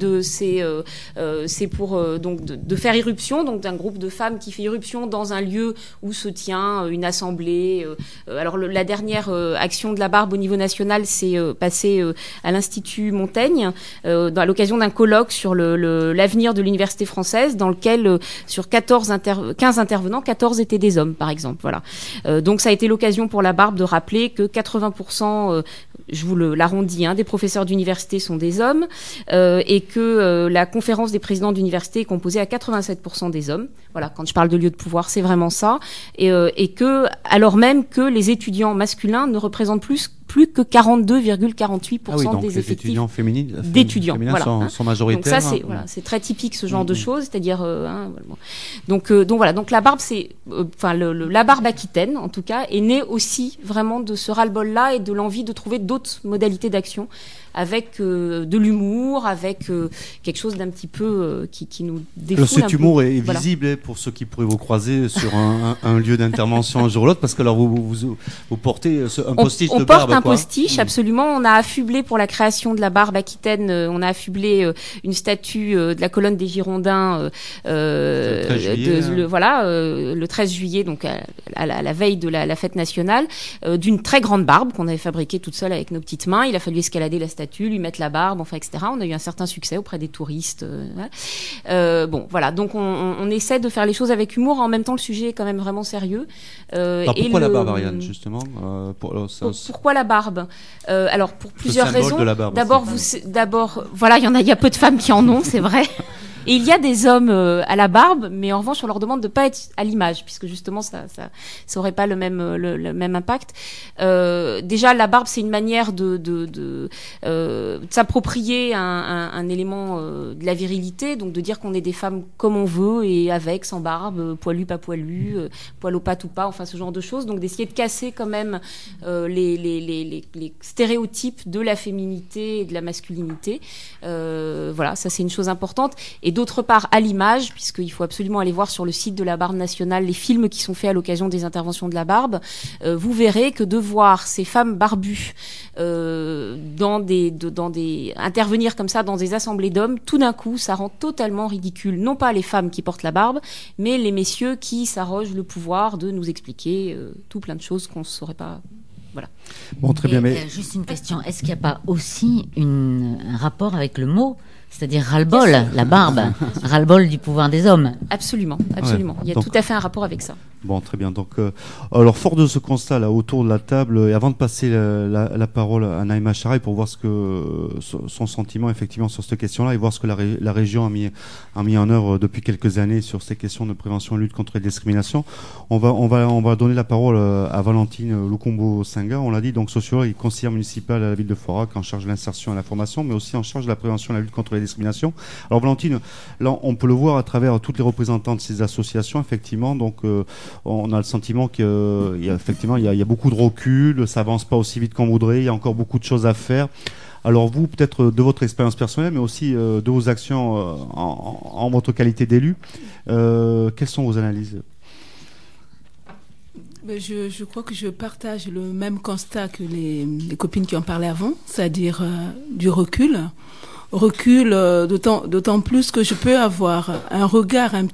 pour donc de faire irruption, donc d'un groupe de femmes qui fait irruption dans un lieu où se tient une assemblée. Alors la dernière action de la barbe au niveau national, c'est passé à l'Institut Montaigne à l'occasion d'un colloque sur l'avenir de l'université française, dans lequel sur 15 intervenants, 14 étaient des hommes, par exemple. Voilà. Donc ça a été l'occasion pour la barbe de rappeler que 80%, je vous l'arrondis, des professeurs d'université sont des hommes, et que la conférence des présidents d'université est composée à 87% des hommes. Voilà, quand je parle de lieu de pouvoir, c'est vraiment ça. Et que, alors même que les étudiants masculins ne représentent plus que 42,48% des effectifs étudiants d'étudiants sont majoritaires. Donc ça, c'est très typique ce genre de choses, c'est-à-dire donc voilà. Donc la barbe, c'est la barbe aquitaine en tout cas est née aussi vraiment de ce ras-le-bol-là et de l'envie de trouver d'autres modalités d'action avec de l'humour, avec quelque chose d'un petit peu qui nous défoule. Cet humour est visible pour ceux qui pourraient vous croiser sur un lieu d'intervention un jour ou l'autre, parce que alors vous portez un postiche de barbe. On porte un postiche, absolument. On a affublé pour la création de la barbe aquitaine, on a affublé une statue de la colonne des Girondins le 13 juillet, donc à la veille de la fête nationale, d'une très grande barbe qu'on avait fabriquée toute seule avec nos petites mains. Il a fallu escalader la statue, lui mettre la barbe, etc. On a eu un certain succès auprès des touristes. Donc on essaie de faire les choses avec humour. En même temps, le sujet est quand même vraiment sérieux. Pourquoi la barbe, Ariane, justement Pourquoi la barbe Alors, pour plusieurs raisons. D'abord, il y a peu de femmes qui en ont, c'est vrai. Et il y a des hommes à la barbe, mais en revanche, on leur demande de pas être à l'image, puisque justement, ça aurait pas le même impact. Déjà, la barbe, c'est une manière de s'approprier un élément de la virilité, donc de dire qu'on est des femmes comme on veut et avec, sans barbe, poilu, pas poilu, poil aux pattes ou pas, enfin ce genre de choses. Donc d'essayer de casser quand même les stéréotypes de la féminité et de la masculinité. Ça c'est une chose importante. Et d'autre part, à l'image, puisqu'il faut absolument aller voir sur le site de la Barbe nationale les films qui sont faits à l'occasion des interventions de la barbe, vous verrez que de voir ces femmes barbues intervenir comme ça dans des assemblées d'hommes, tout d'un coup, ça rend totalement ridicule, non pas les femmes qui portent la barbe, mais les messieurs qui s'arrogent le pouvoir de nous expliquer tout plein de choses qu'on ne saurait pas. Voilà. Bon, très bien, mais juste une question, est-ce qu'il n'y a pas aussi un rapport avec le mot, c'est-à-dire ras-le-bol, la barbe, ras-le-bol du pouvoir des hommes? Absolument. Ouais, il y a tout à fait un rapport avec ça. Bon, très bien. Donc, alors, fort de ce constat là autour de la table, et avant de passer la parole à Naïma Charaï pour voir son sentiment effectivement sur cette question-là et voir ce que la région a mis en œuvre depuis quelques années sur ces questions de prévention et lutte contre les discriminations, on va donner la parole à Valentine Lukombo-Singa. On l'a dit, donc sociologue et conseillère municipale à la ville de Forac, en charge de l'insertion et la formation, mais aussi en charge de la prévention et la lutte contre les discriminations. Alors Valentine, là, on peut le voir à travers toutes les représentants de ces associations, effectivement. Donc on a le sentiment qu'il y a beaucoup de recul, ça avance pas aussi vite qu'on voudrait, il y a encore beaucoup de choses à faire. Alors vous, peut-être de votre expérience personnelle, mais aussi de vos actions en votre qualité d'élu, quelles sont vos analyses ? Je crois que je partage le même constat que les copines qui en parlaient avant, c'est-à-dire du recul. D'autant plus que je peux avoir un regard un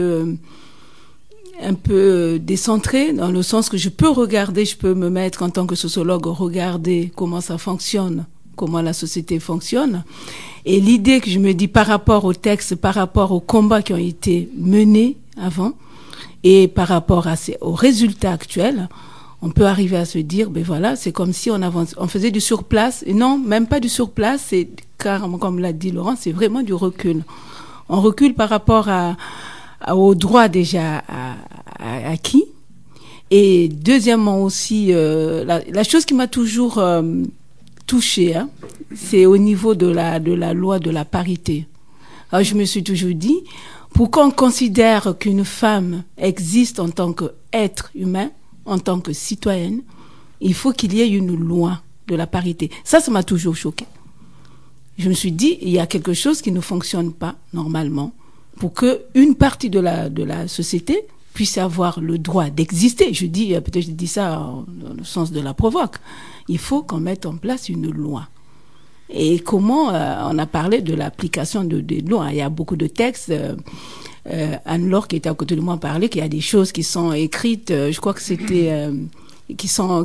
peu décentré, dans le sens que je peux me mettre en tant que sociologue, regarder comment ça fonctionne, comment la société fonctionne. Et l'idée que je me dis par rapport aux textes, par rapport aux combats qui ont été menés avant, et par rapport aux résultats actuels, on peut arriver à se dire, c'est comme si on faisait du surplace. Et non, même pas du surplace, c'est carrément, comme l'a dit Laurent, c'est vraiment du recul. On recule par rapport aux droits déjà acquis. Et deuxièmement aussi, la chose qui m'a toujours touchée, c'est au niveau de la loi de la parité. Alors je me suis toujours dit, pourquoi on considère qu'une femme existe en tant qu'être humain, en tant que citoyenne, il faut qu'il y ait une loi de la parité. Ça m'a toujours choquée. Je me suis dit, il y a quelque chose qui ne fonctionne pas normalement pour qu'une partie de la société puisse avoir le droit d'exister. Je dis ça dans le sens de la provoque. Il faut qu'on mette en place une loi. Et comment on a parlé de l'application des lois. Il y a beaucoup de textes. Anne-Laure, qui était à côté de moi, parlait qu'il y a des choses qui sont écrites, je crois que c'était qui sont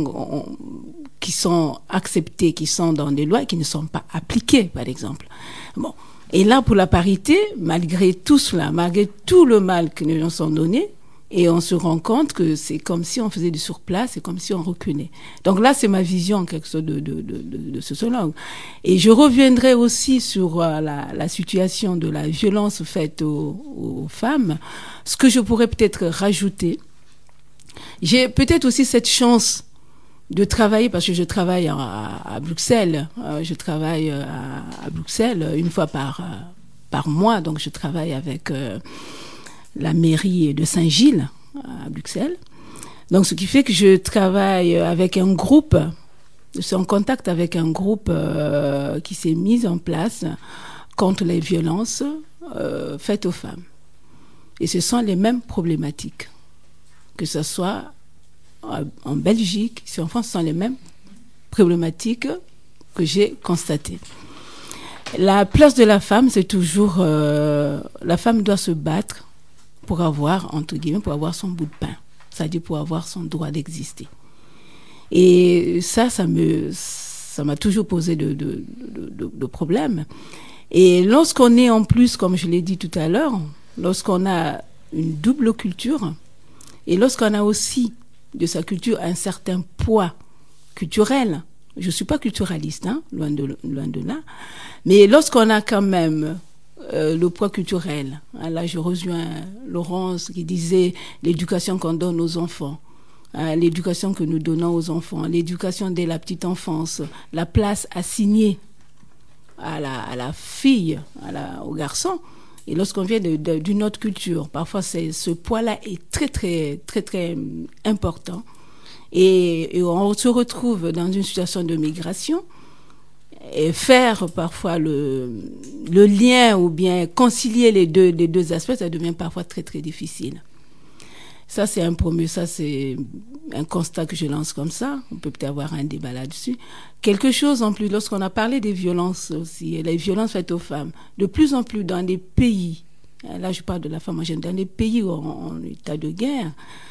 acceptées, qui sont dans des lois et qui ne sont pas appliquées, par exemple. Bon. Et là, pour la parité, malgré tout cela, malgré tout le mal que nous nous sommes donné, Et on se rend compte que c'est comme si on faisait du surplace, c'est comme si on reculait. Donc là, c'est ma vision en quelque sorte de sociologue. Et je reviendrai aussi sur la situation de la violence faite aux femmes. Ce que je pourrais peut-être rajouter, j'ai peut-être aussi cette chance de travailler, parce que je travaille à Bruxelles. Je travaille à Bruxelles une fois par mois, donc je travaille avec la mairie de Saint-Gilles à Bruxelles. Donc ce qui fait que je travaille avec un groupe, je suis en contact avec un groupe qui s'est mis en place contre les violences faites aux femmes. Et ce sont les mêmes problématiques, que ce soit en Belgique, ici en France, ce sont les mêmes problématiques que j'ai constatées. La place de la femme, c'est toujours... la femme doit se battre pour avoir, entre guillemets, pour avoir son bout de pain. C'est-à-dire pour avoir son droit d'exister. Et ça m'a toujours posé de problèmes. Et lorsqu'on est en plus, comme je l'ai dit tout à l'heure, lorsqu'on a une double culture, et lorsqu'on a aussi de sa culture un certain poids culturel, je ne suis pas culturaliste, hein, loin de là, mais lorsqu'on a quand même le poids culturel, hein, là je rejoins Laurence qui disait l'éducation qu'on donne aux enfants, hein, l'éducation que nous donnons aux enfants, l'éducation dès la petite enfance, la place assignée à la fille, au garçon. Et lorsqu'on vient d'une autre culture, parfois ce poids-là est très, très, très, très important. Et on se retrouve dans une situation de migration. Et faire parfois le lien ou bien concilier les deux aspects, ça devient parfois très, très difficile. Ça, c'est un premier, ça, c'est un constat que je lance comme ça. On peut peut-être avoir un débat là-dessus. Quelque chose en plus, lorsqu'on a parlé des violences aussi, les violences faites aux femmes, de plus en plus dans les pays, là je parle de la femme en général, dans les pays où en état de guerre,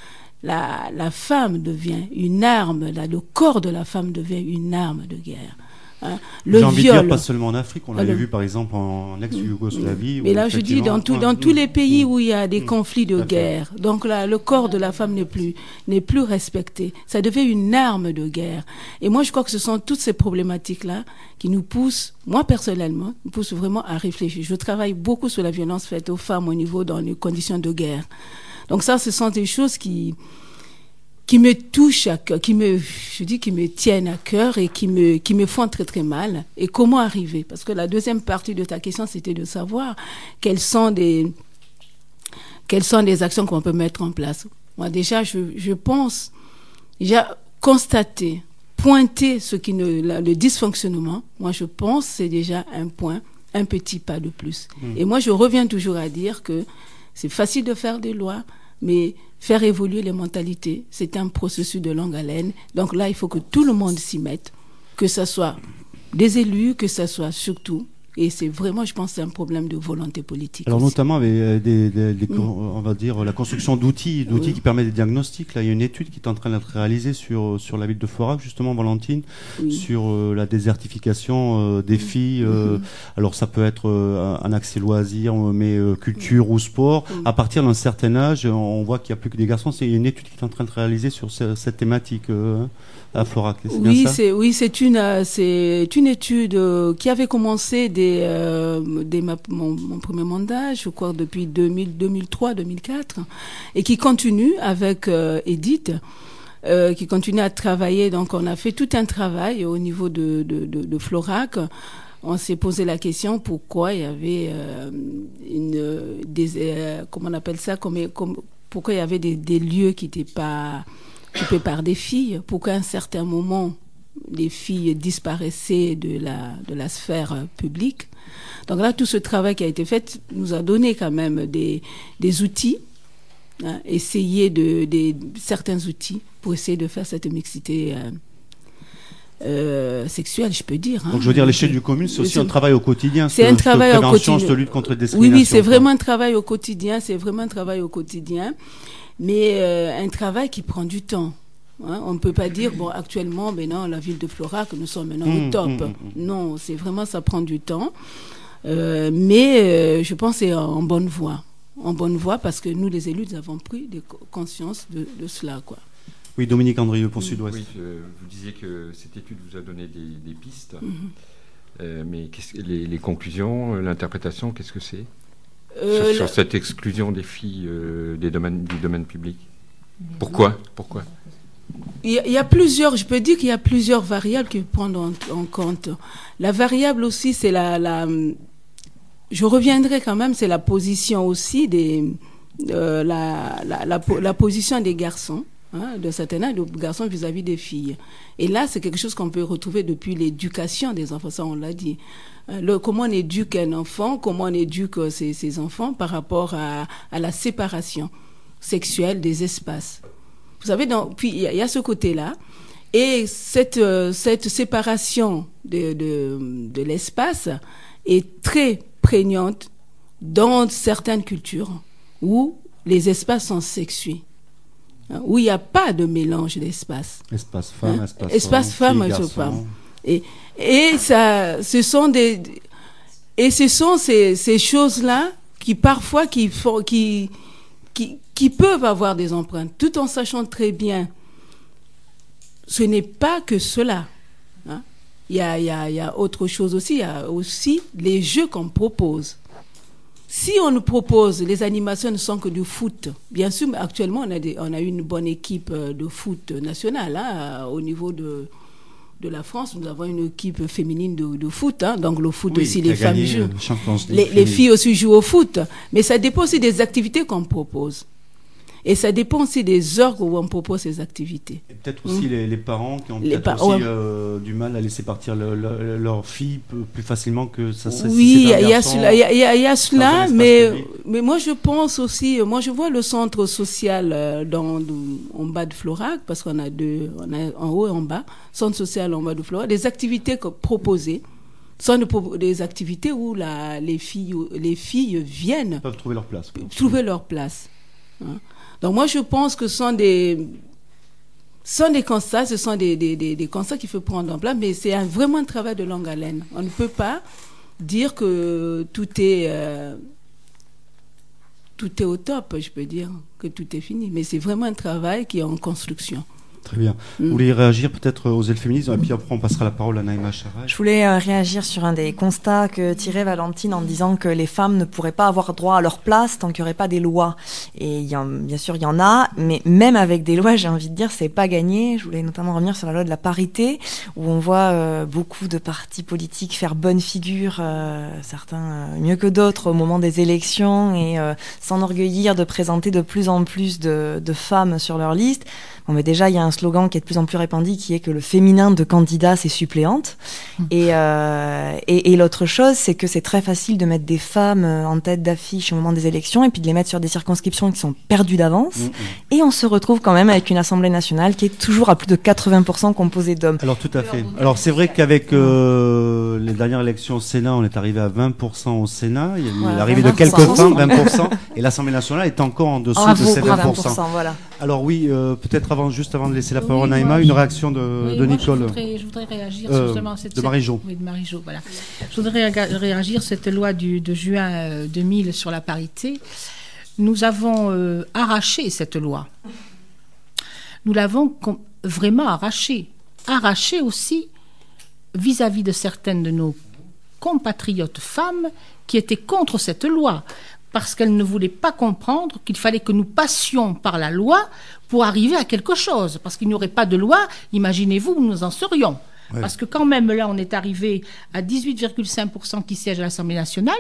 la femme devient une arme, le corps de la femme devient une arme de guerre. Hein. J'ai envie de dire, pas seulement en Afrique, on l'avait vu par exemple en ex-Yougoslavie. Mais là, je dis dans tous les pays où il y a des conflits de guerre. Donc là, le corps de la femme n'est plus respecté. Ça devient une arme de guerre. Et moi, je crois que ce sont toutes ces problématiques-là qui nous poussent, moi personnellement, nous poussent vraiment à réfléchir. Je travaille beaucoup sur la violence faite aux femmes au niveau dans les conditions de guerre. Donc ça, ce sont des choses qui me touchent à cœur, qui me tiennent à cœur et qui me font très très mal. Et comment arriver? Parce que la deuxième partie de ta question, c'était de savoir quelles sont des actions qu'on peut mettre en place. Moi, déjà, je pense, déjà, constater, pointer le dysfonctionnement, moi, je pense, c'est déjà un petit pas de plus. Et moi, je reviens toujours à dire que c'est facile de faire des lois, mais faire évoluer les mentalités, c'est un processus de longue haleine. Donc là, il faut que tout le monde s'y mette, que ce soit des élus, que ce soit surtout, et c'est vraiment, je pense, c'est un problème de volonté politique. Alors aussi. notamment avec on va dire la construction d'outils qui permettent des diagnostics. Là, il y a une étude qui est en train d'être réalisée sur la ville de Florac, justement, Valentine, sur la désertification des filles. Alors ça peut être un accès loisir, mais culture ou sport. À partir d'un certain âge, on voit qu'il n'y a plus que des garçons. C'est une étude qui est en train de réaliser sur cette thématique. À Florac, c'est une étude qui avait commencé dès mon premier mandat, je crois depuis 2003-2004, et qui continue avec Edith, qui continue à travailler. Donc on a fait tout un travail au niveau de Florac. On s'est posé la question pourquoi il y avait comment on appelle ça, pourquoi il y avait des lieux qui n'étaient pas occupés par des filles, pourquoi à un certain moment les filles disparaissaient de la sphère publique. Donc là, tout ce travail qui a été fait nous a donné quand même des outils, hein, certains outils pour essayer de faire cette mixité sexuelle, je peux dire. Donc je veux dire, l'échelle du commune, c'est aussi un travail au quotidien. C'est un travail au quotidien. De lutte contre les discriminations. Oui, c'est vraiment un travail au quotidien. Mais un travail qui prend du temps. Hein, on ne peut pas dire, actuellement, non, la ville de Florac, nous sommes maintenant au top. Non, c'est vraiment, ça prend du temps. Mais je pense que c'est en bonne voie. en bonne voie parce que nous, les élus, nous avons pris conscience de cela, quoi. Oui, Dominique Andrieux pour Sud-Ouest. Oui, vous disiez que cette étude vous a donné des pistes, mais les conclusions, l'interprétation, qu'est-ce que c'est sur cette exclusion des filles du domaine public? Pourquoi il y a plusieurs, je peux dire qu'il y a plusieurs variables qu'il faut prendre en compte. La variable aussi, c'est je reviendrai quand même, c'est la position aussi la position des garçons, de certains âge, de garçons vis-à-vis des filles. Et là, c'est quelque chose qu'on peut retrouver depuis l'éducation des enfants, ça on l'a dit. Comment on éduque un enfant, comment on éduque ses enfants par rapport à la séparation sexuelle des espaces. Vous savez, puis il y a ce côté-là, et cette séparation de l'espace est très prégnante dans certaines cultures où les espaces sont sexués, où il n'y a pas de mélange d'espaces. Espace femme, espace femme, et ça, ce sont ces choses-là qui parfois qui peuvent avoir des empreintes, tout en sachant très bien, ce n'est pas que cela. Il y a autre chose aussi, il y a aussi les jeux qu'on propose. Si on nous propose, les animations ne sont que du foot, bien sûr, mais actuellement, on a une bonne équipe de foot nationale, au niveau de la France, nous avons une équipe féminine de foot, donc le foot aussi, les femmes jouent. Les filles aussi jouent au foot, mais ça dépend aussi des activités qu'on propose. Et ça dépend aussi des heures où on propose ces activités. Et peut-être aussi les parents qui ont aussi du mal à laisser partir leur fille plus facilement que ça serait. Oui, il y a cela, mais moi je pense aussi, moi je vois le centre social en bas de Florac, parce qu'on a en haut et en bas, centre social en bas de Florac, des activités proposées. sont des activités où les filles viennent peuvent trouver leur place. Donc moi je pense que ce sont des constats, ce sont des constats qu'il faut prendre en place, mais c'est vraiment un travail de longue haleine. On ne peut pas dire que tout est au top, je peux dire que tout est fini, mais c'est vraiment un travail qui est en construction. Très bien. Vous voulez réagir peut-être aux ailes féministes, et puis après on passera la parole à Naïma Charaj. Je voulais réagir sur un des constats que tirait Valentine en disant que les femmes ne pourraient pas avoir droit à leur place tant qu'il n'y aurait pas des lois. Et bien sûr, il y en a, mais même avec des lois, j'ai envie de dire, c'est pas gagné. Je voulais notamment revenir sur la loi de la parité, où on voit beaucoup de partis politiques faire bonne figure, certains mieux que d'autres au moment des élections, et s'enorgueillir de présenter de plus en plus de femmes sur leur liste. Bon, mais déjà, il y a un slogan qui est de plus en plus répandu, qui est que le féminin de candidat, c'est suppléante. Et l'autre chose, c'est que c'est très facile de mettre des femmes en tête d'affiche au moment des élections et puis de les mettre sur des circonscriptions qui sont perdues d'avance. Et on se retrouve quand même avec une Assemblée nationale qui est toujours à plus de 80% composée d'hommes. Alors, tout à fait. Alors, c'est vrai qu'avec les dernières élections au Sénat, on est arrivé à 20% au Sénat. Il y a eu l'arrivée de quelques femmes, 20%. Et l'Assemblée nationale est encore en dessous de ces 20%. Voilà. Alors oui, peut-être juste avant de laisser la parole à Naïma, une réaction de Nicole. Je voudrais réagir justement de Marie-Jo. Oui, de Marie-Jo, voilà. Je voudrais réagir sur cette loi de juin 2000 sur la parité. Nous avons arraché cette loi. Nous l'avons vraiment arrachée. Arrachée aussi vis-à-vis de certaines de nos compatriotes femmes qui étaient contre cette loi, parce qu'elles ne voulaient pas comprendre qu'il fallait que nous passions par la loi pour arriver à quelque chose. Parce qu'il n'y aurait pas de loi, imaginez-vous, nous en serions. Ouais. Parce que quand même, là, on est arrivé à 18,5% qui siègent à l'Assemblée nationale,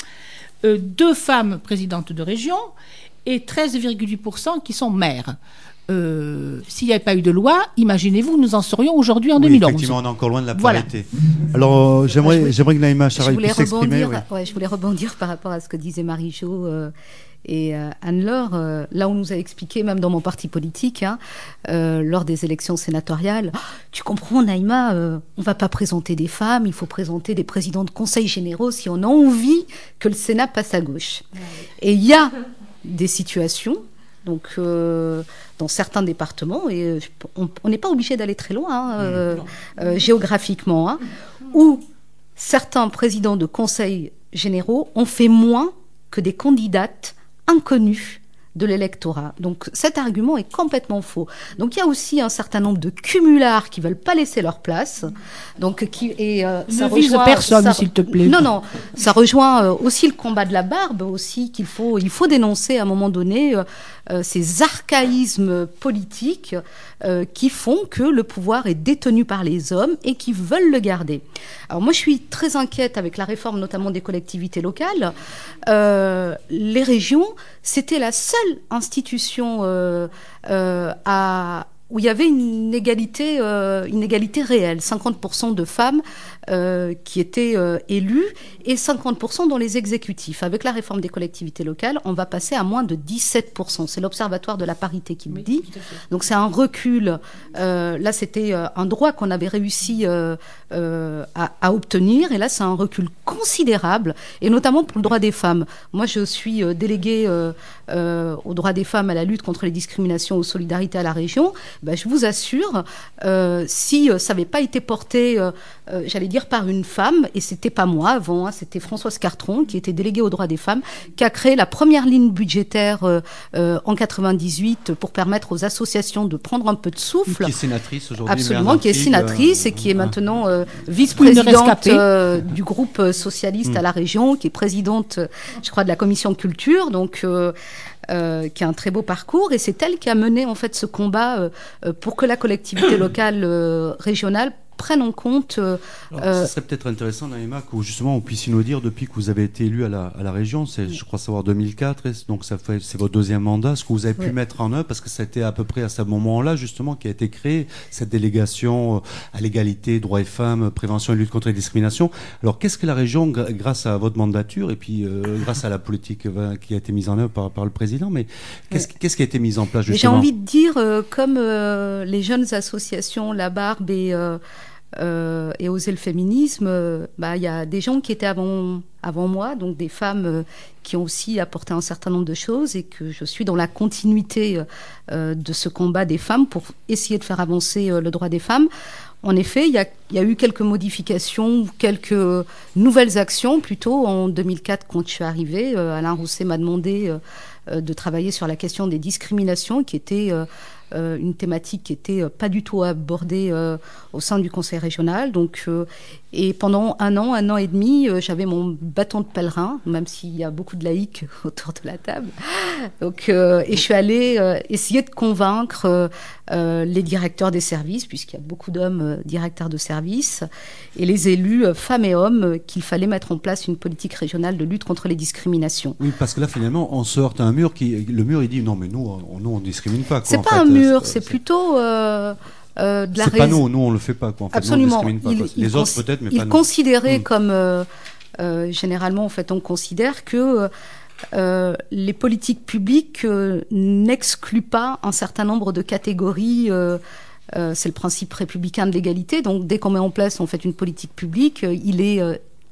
2 femmes présidentes de région et 13,8% qui sont maires. S'il n'y avait pas eu de loi, imaginez-vous, nous en serions aujourd'hui en 2011. Effectivement, on est encore loin de la parité. Voilà. Alors, j'aimerais que Naïma Charaj puisse s'exprimer. Je voulais rebondir par rapport à ce que disait Marie-Jo et Anne-Laure. Là, on nous a expliqué, même dans mon parti politique, lors des élections sénatoriales, tu comprends, Naïma, on ne va pas présenter des femmes, il faut présenter des présidents de conseils généraux si on a envie que le Sénat passe à gauche. Et il y a des situations. Donc, dans certains départements, et on n'est pas obligé d'aller très loin géographiquement, où certains présidents de conseils généraux ont fait moins que des candidates inconnue de l'électorat. Donc cet argument est complètement faux. Donc il y a aussi un certain nombre de cumulards qui veulent pas laisser leur place. Donc ça rejoint personne, s'il te plaît. Non, ça rejoint aussi le combat de la barbe aussi il faut dénoncer à un moment donné ces archaïsmes politiques qui font que le pouvoir est détenu par les hommes et qui veulent le garder. Alors moi je suis très inquiète avec la réforme notamment des collectivités locales. Les régions, c'était la seule institution où il y avait une égalité réelle, 50% de femmes qui étaient élues et 50% dans les exécutifs. Avec la réforme des collectivités locales, on va passer à moins de 17%. C'est l'Observatoire de la parité qui le dit. Donc c'est un recul. Là, c'était un droit qu'on avait réussi à obtenir, et là, c'est un recul considérable, et notamment pour le droit des femmes. Moi, je suis déléguée aux droits des femmes, à la lutte contre les discriminations, aux solidarités à la région. Ben, je vous assure, si ça n'avait pas été porté, j'allais dire, par une femme, et c'était pas moi avant, hein, c'était Françoise Cartron, qui était déléguée aux droits des femmes, qui a créé la première ligne budgétaire en 98 pour permettre aux associations de prendre un peu de souffle. Qui est sénatrice aujourd'hui. Absolument, qui est sénatrice et qui est maintenant vice-présidente du groupe socialiste à la région, qui est présidente, je crois, de la commission culture, donc qui a un très beau parcours, et c'est elle qui a mené en fait ce combat pour que la collectivité locale régionale prennent en compte... ce serait peut-être intéressant, Naïma, que justement on puisse nous dire, depuis que vous avez été élu à la région, c'est, je crois savoir, 2004, et donc c'est votre deuxième mandat, ce que vous avez pu mettre en œuvre, parce que c'était à peu près à ce moment-là, justement, qui a été créée cette délégation à l'égalité, droits et femmes, prévention et lutte contre les discriminations. Alors, qu'est-ce que la région, grâce à votre mandature, et puis grâce à la politique qui a été mise en œuvre par le président, mais qu'est-ce qui a été mis en place, justement ? J'ai envie de dire, comme les jeunes associations, La Barbe et Oser le féminisme, il y a des gens qui étaient avant moi, donc des femmes qui ont aussi apporté un certain nombre de choses, et que je suis dans la continuité de ce combat des femmes pour essayer de faire avancer le droit des femmes. En effet, il y a eu quelques modifications, quelques nouvelles actions plutôt. En 2004, quand je suis arrivée, Alain Rousset m'a demandé de travailler sur la question des discriminations, qui était une thématique qui n'était pas du tout abordée au sein du conseil régional. Donc, et pendant un an et demi, j'avais mon bâton de pèlerin, même s'il y a beaucoup de laïcs autour de la table. Donc, et je suis allée essayer de convaincre les directeurs des services, puisqu'il y a beaucoup d'hommes directeurs de services, et les élus, femmes et hommes, qu'il fallait mettre en place une politique régionale de lutte contre les discriminations. Oui, parce que là, finalement, on se heurte à un mur le mur, il dit non, mais nous, on discrimine pas. C'est pas un mur, c'est plutôt de la c'est pas nous on le fait pas, quoi. En fait, absolument. Nous, on discrimine pas, les autres peut-être, mais pas nous. Il considérait comme généralement, en fait, on considère que les politiques publiques n'excluent pas un certain nombre de catégories. C'est le principe républicain de l'égalité. Donc, dès qu'on met en place, en fait, une politique publique, il est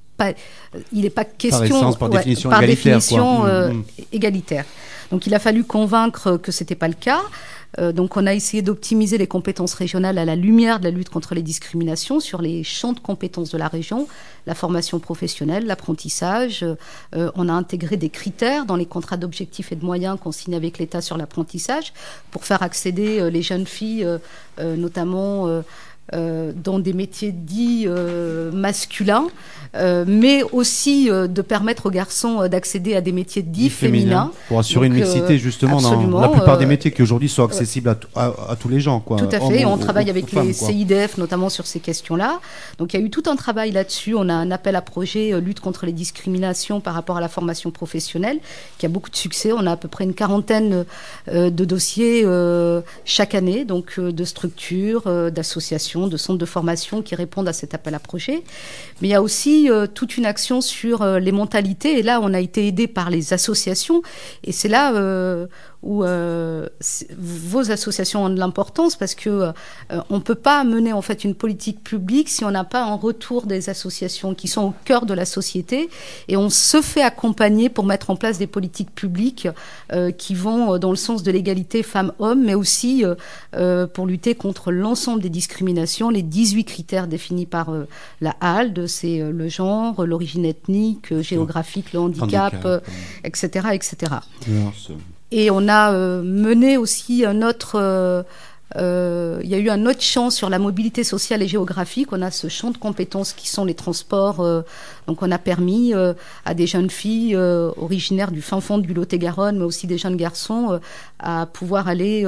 pas question par définition égalitaire. Donc il a fallu convaincre que c'était pas le cas. Donc on a essayé d'optimiser les compétences régionales à la lumière de la lutte contre les discriminations sur les champs de compétences de la région, la formation professionnelle, l'apprentissage. On a intégré des critères dans les contrats d'objectifs et de moyens qu'on signe avec l'État sur l'apprentissage pour faire accéder les jeunes filles, notamment dans des métiers dits masculins, mais aussi de permettre aux garçons d'accéder à des métiers dits féminins. Pour assurer une mixité, justement, dans la plupart des métiers qui aujourd'hui sont accessibles à tous les gens, quoi. Tout à fait, on travaille avec les CIDF, notamment sur ces questions-là. Donc il y a eu tout un travail là-dessus. On a un appel à projet lutte contre les discriminations par rapport à la formation professionnelle, qui a beaucoup de succès. On a à peu près une quarantaine de dossiers chaque année, donc de structures, d'associations, de centres de formation qui répondent à cet appel à projet. Mais il y a aussi toute une action sur les mentalités, et là on a été aidé par les associations, et c'est là vos associations ont de l'importance parce que on peut pas mener en fait une politique publique si on n'a pas un retour des associations qui sont au cœur de la société, et on se fait accompagner pour mettre en place des politiques publiques qui vont dans le sens de l'égalité femmes-hommes, mais aussi pour lutter contre l'ensemble des discriminations, les 18 critères définis par la HALD, c'est le genre, l'origine ethnique, géographique, le handicap, etc., etc. Et on a mené aussi un autre... il y a eu un autre champ sur la mobilité sociale et géographique. On a ce champ de compétences qui sont les transports. Donc on a permis à des jeunes filles originaires du fin fond du Lot-et-Garonne, mais aussi des jeunes garçons, à pouvoir aller...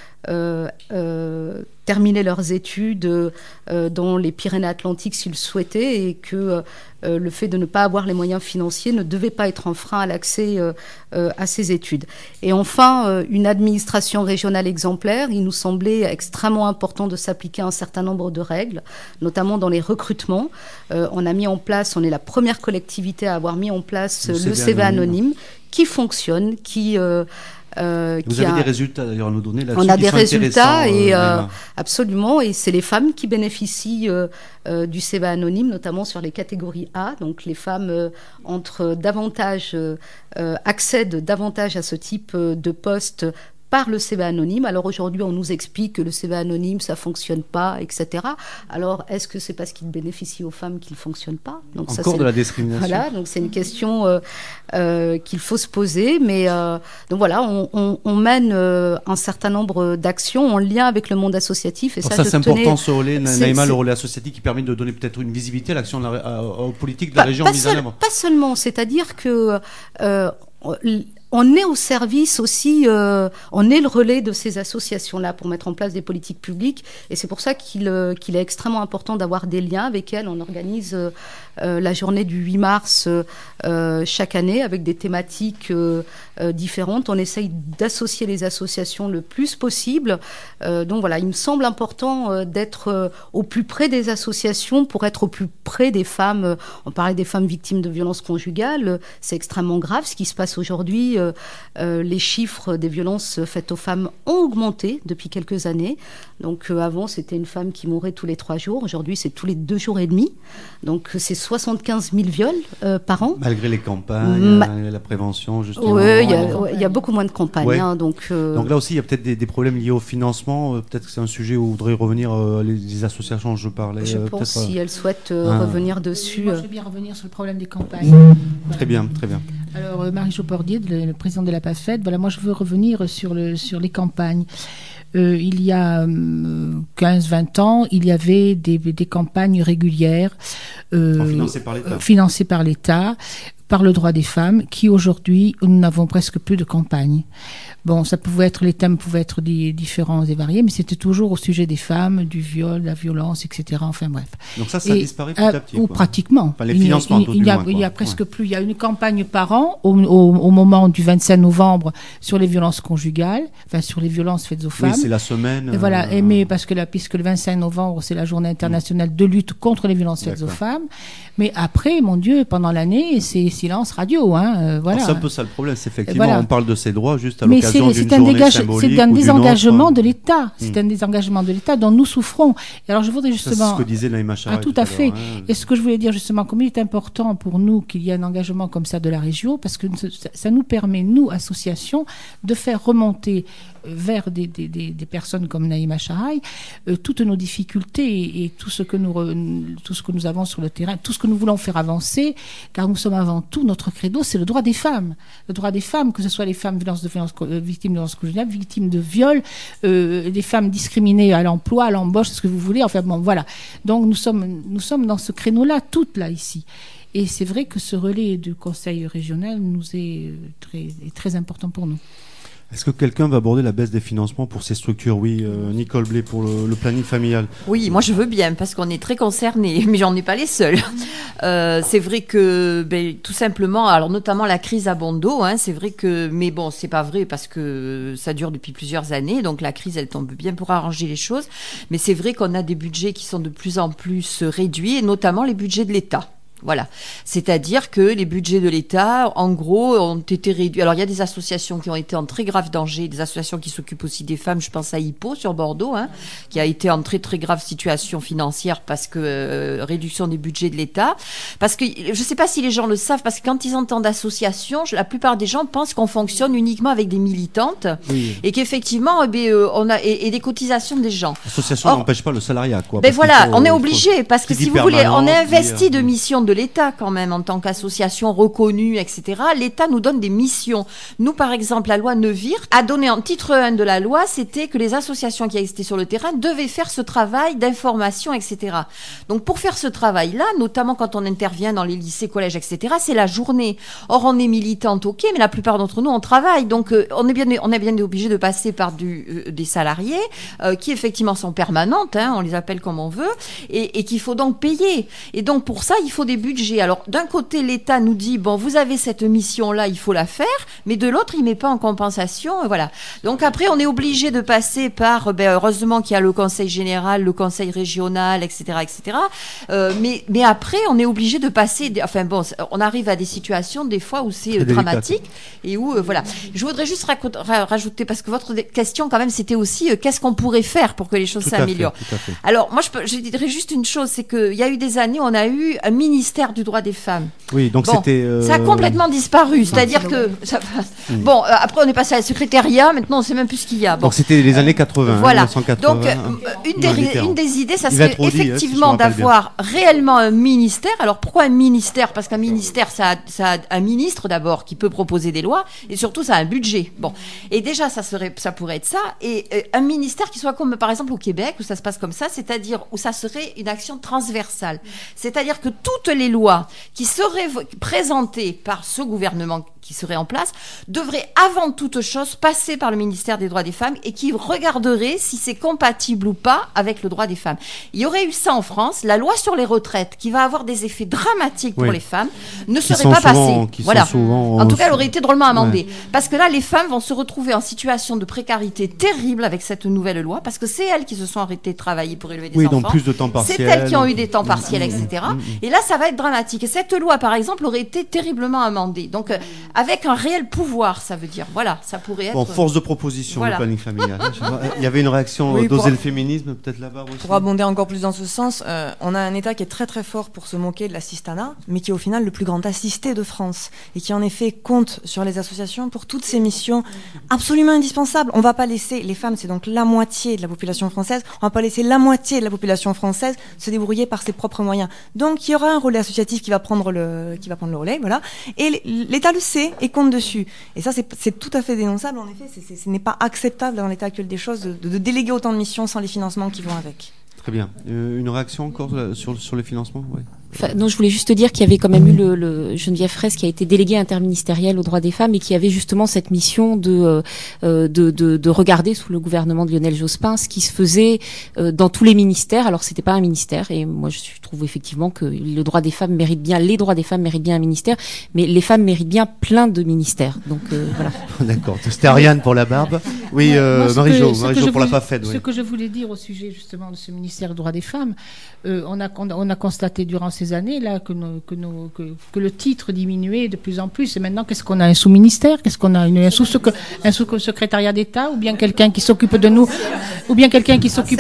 terminer leurs études dans les Pyrénées-Atlantiques s'ils le souhaitaient, et que le fait de ne pas avoir les moyens financiers ne devait pas être un frein à l'accès à ces études. Et enfin, une administration régionale exemplaire. Il nous semblait extrêmement important de s'appliquer à un certain nombre de règles, notamment dans les recrutements. On a mis en place, on est la première collectivité à avoir mis en place le CV anonyme, qui fonctionne, qui... vous avez des résultats d'ailleurs à nous donner là-dessus? On a des résultats et absolument, et c'est les femmes qui bénéficient du CV anonyme, notamment sur les catégories A. Donc les femmes accèdent davantage à ce type de poste par le CV anonyme. Alors aujourd'hui, on nous explique que le CV anonyme, ça fonctionne pas, etc. Alors, est-ce que c'est parce qu'il bénéficie aux femmes qu'il fonctionne pas? Donc encore ça, de la discrimination. Voilà, donc c'est une question qu'il faut se poser. Mais donc voilà, on mène un certain nombre d'actions en lien avec le monde associatif. Et alors ça, c'est important, ce relais, Naïma, le relais associatif qui permet de donner peut-être une visibilité à l'action aux politiques de la région mise en œuvre. Pas seulement, c'est-à-dire que on est au service aussi, on est le relais de ces associations-là pour mettre en place des politiques publiques, et c'est pour ça qu'il est extrêmement important d'avoir des liens avec elles. On organise la journée du 8 mars chaque année avec des thématiques différentes. On essaye d'associer les associations le plus possible. Donc voilà, il me semble important d'être au plus près des associations pour être au plus près des femmes. On parlait des femmes victimes de violences conjugales. C'est extrêmement grave ce qui se passe aujourd'hui. Les chiffres des violences faites aux femmes ont augmenté depuis quelques années. Donc avant, c'était une femme qui mourait tous les 3 jours. Aujourd'hui, c'est tous les 2 jours et demi. Donc c'est 75 000 viols par an. Malgré les campagnes, la prévention, justement. Oui, il y a beaucoup moins de campagnes. Ouais. Hein, donc là aussi, il y a peut-être des problèmes liés au financement. Peut-être que c'est un sujet où voudrait revenir les associations dont je parlais. Je pense si elles souhaitent revenir dessus. Moi, je vais bien revenir sur le problème des campagnes. Très bien, très bien. Alors, Marie-Jo Pordier, le président de la PAFED, voilà, moi je veux revenir sur les campagnes. Il y a 15-20 ans, il y avait des campagnes régulières financées par l'État, par le droit des femmes, qui aujourd'hui, nous n'avons presque plus de campagnes. Bon, les thèmes pouvaient être différents et variés, mais c'était toujours au sujet des femmes, du viol, de la violence, etc. Enfin bref. Donc ça disparaît petit à petit. Ou pratiquement. Enfin, les financements, il y a presque plus. Il y a une campagne par an au moment du 25 novembre sur les violences conjugales, enfin sur les violences faites aux femmes. Oui, c'est la semaine. Et voilà, mais puisque le 25 novembre, c'est la journée internationale de lutte contre les violences faites aux femmes. Mais après, mon Dieu, pendant l'année, c'est silence radio. Voilà. Alors c'est un peu ça le problème, c'est effectivement, on parle de ces droits juste à l'occasion d'une journée symbolique. C'est un désengagement de l'État. C'est un désengagement de l'État dont nous souffrons. Et alors je voudrais justement... C'est ce que disait Naïma Charaï. Tout à fait. Et ce que je voulais dire justement, comme il est important pour nous qu'il y ait un engagement comme ça de la région, parce que ça nous permet, nous, associations, de faire remonter vers des personnes comme Naïma Charaï toutes nos difficultés et tout ce que nous avons sur le terrain, tout ce que nous voulons faire avancer, car nous sommes avant tout, notre credo, c'est le droit des femmes. Le droit des femmes, que ce soit les femmes victimes de violences conjugales, victimes de viols, des femmes discriminées à l'emploi, à l'embauche, ce que vous voulez. Enfin bon, voilà. Donc nous sommes dans ce créneau-là, toutes là ici. Et c'est vrai que ce relais du Conseil régional nous est très important pour nous. Est-ce que quelqu'un va aborder la baisse des financements pour ces structures? Oui, Nicole Blé, pour le planning familial. Oui, moi je veux bien, parce qu'on est très concernés, mais j'en ai pas les seuls. C'est vrai que, tout simplement, alors notamment la crise à Bondo, c'est vrai que, mais bon, c'est pas vrai parce que ça dure depuis plusieurs années, donc la crise elle tombe bien pour arranger les choses, mais c'est vrai qu'on a des budgets qui sont de plus en plus réduits, et notamment les budgets de l'État, Voilà. C'est-à-dire que les budgets de l'État, en gros, ont été réduits. Alors, il y a des associations qui ont été en très grave danger, des associations qui s'occupent aussi des femmes. Je pense à Hippo sur Bordeaux, qui a été en très très grave situation financière parce que réduction des budgets de l'État. Parce que je ne sais pas si les gens le savent, parce que quand ils entendent association, la plupart des gens pensent qu'on fonctionne uniquement avec des militantes et qu'effectivement, on a et des cotisations des gens. L'association n'empêche pas le salariat, quoi. Ben voilà, on est obligé parce que si vous voulez, on est investi de missions de l'État quand même en tant qu'association reconnue, etc. L'État nous donne des missions. Nous, par exemple, la loi Neuwirth a donné en titre 1 de la loi, c'était que les associations qui existaient sur le terrain devaient faire ce travail d'information, etc. Donc pour faire ce travail-là, notamment quand on intervient dans les lycées, collèges, etc., c'est la journée. Or, on est militante, ok, mais la plupart d'entre nous, on travaille. Donc on est bien obligé de passer par des salariés qui effectivement sont permanentes, on les appelle comme on veut, et qu'il faut donc payer. Et donc pour ça, il faut des budgets. Alors d'un côté, l'État nous dit bon, vous avez cette mission-là, il faut la faire, mais de l'autre, il met pas en compensation, voilà. Donc après, on est obligé de passer par, heureusement qu'il y a le Conseil général, le Conseil régional, etc., etc. Mais après, on est obligé de passer. On arrive à des situations des fois où c'est dramatique et où voilà. Je voudrais juste rajouter parce que votre question quand même, c'était aussi qu'est-ce qu'on pourrait faire pour que les choses s'améliorent. Alors moi, je dirais juste une chose, c'est qu'il y a eu des années, on a eu un ministère du droit des femmes. Oui, donc c'était. Ça a complètement disparu, c'est-à-dire que après on est passé à la secrétariat, maintenant on sait même plus ce qu'il y a. Donc c'était les années 80. Voilà. 1980. Donc une des idées, ça serait effectivement d'avoir réellement un ministère. Alors pourquoi un ministère ? Parce qu'un ministère, ça a un ministre d'abord qui peut proposer des lois et surtout ça a un budget. Bon, et déjà ça pourrait être ça, et un ministère qui soit comme par exemple au Québec où ça se passe comme ça, c'est-à-dire où ça serait une action transversale, c'est-à-dire que toutes les lois qui seraient présentées par ce gouvernement qui serait en place devraient avant toute chose passer par le ministère des droits des femmes et qui regarderait si c'est compatible ou pas avec le droit des femmes. Il y aurait eu ça en France, la loi sur les retraites qui va avoir des effets dramatiques pour les femmes ne serait pas passée. Voilà. En tout cas, elle aurait été drôlement amendée. Parce que là, les femmes vont se retrouver en situation de précarité terrible avec cette nouvelle loi parce que c'est elles qui se sont arrêtées de travailler pour élever des enfants. Donc plus de temps partiel. C'est elles qui ont eu des temps partiels, etc. Et là, ça va être dramatique. Et cette loi, par exemple, aurait été terriblement amendée. Donc, avec un réel pouvoir, ça veut dire. Voilà, ça pourrait être... Bon, force de proposition, le planning familial. Il y avait une réaction d'oser le féminisme, peut-être là-bas aussi. Pour abonder encore plus dans ce sens, on a un État qui est très très fort pour se moquer de l'assistanat, mais qui est au final le plus grand assisté de France, et qui en effet compte sur les associations pour toutes ces missions absolument indispensables. On ne va pas laisser, les femmes, c'est donc la moitié de la population française, on ne va pas laisser la moitié de la population française se débrouiller par ses propres moyens. Donc il y aura un relais associatif qui va prendre le relais, voilà, et l'État le sait et compte dessus. Et ça, c'est tout à fait dénonçable, en effet. Ce n'est pas acceptable dans l'état actuel des choses de déléguer autant de missions sans les financements qui vont avec. Très bien. Une réaction encore sur les financements ? Non, je voulais juste dire qu'il y avait quand même eu le Geneviève Fraisse qui a été déléguée interministérielle aux droits des femmes et qui avait justement cette mission de regarder sous le gouvernement de Lionel Jospin ce qui se faisait dans tous les ministères. Alors c'était pas un ministère et moi je trouve effectivement que les droits des femmes méritent bien un ministère, mais les femmes méritent bien plein de ministères. Donc voilà. D'accord. C'était Ariane pour la barbe. Oui, Marie-Jo pour la PAFED. Ce que je voulais dire au sujet justement de ce ministère des droits des femmes, on a constaté durant ces années là que le titre diminuait de plus en plus, et maintenant qu'est-ce qu'on a, un sous-ministère, qu'est-ce qu'on a, un sous-secrétariat d'État, ou bien quelqu'un qui s'occupe de nous, ou bien quelqu'un qui s'occupe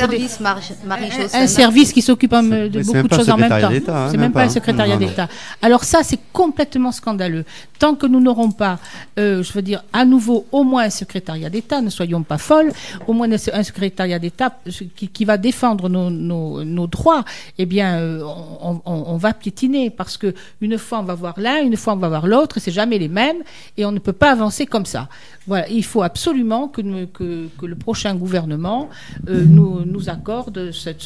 un service qui s'occupe de beaucoup de choses en même temps. C'est même pas un secrétariat d'État. Alors ça, c'est complètement scandaleux. Tant que nous n'aurons pas, je veux dire, à nouveau au moins un secrétariat d'État, ne soyons pas folles, au moins un secrétariat d'État qui va défendre nos droits, eh bien on va piétiner, parce que une fois on va voir l'un, une fois on va voir l'autre, et c'est jamais les mêmes, et on ne peut pas avancer comme ça. Voilà, il faut absolument que le prochain gouvernement nous accorde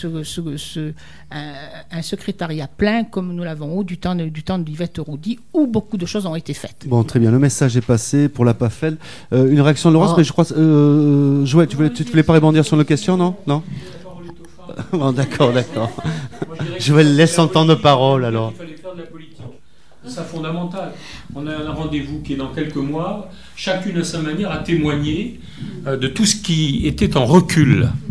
un secrétariat plein, comme nous l'avons eu du temps d'Yvette Roudy, où beaucoup de choses ont été faites. Bon, très bien, le message est passé pour la PAFEL. Une réaction de Laurence, mais je crois... Joël, tu voulais pas rebondir sur nos questions, non ? Bon, d'accord. Je vais laisser entendre parole, alors. Il fallait faire de la politique. C'est fondamental. On a un rendez-vous qui est dans quelques mois. Chacune à sa manière a témoigné de tout ce qui était en recul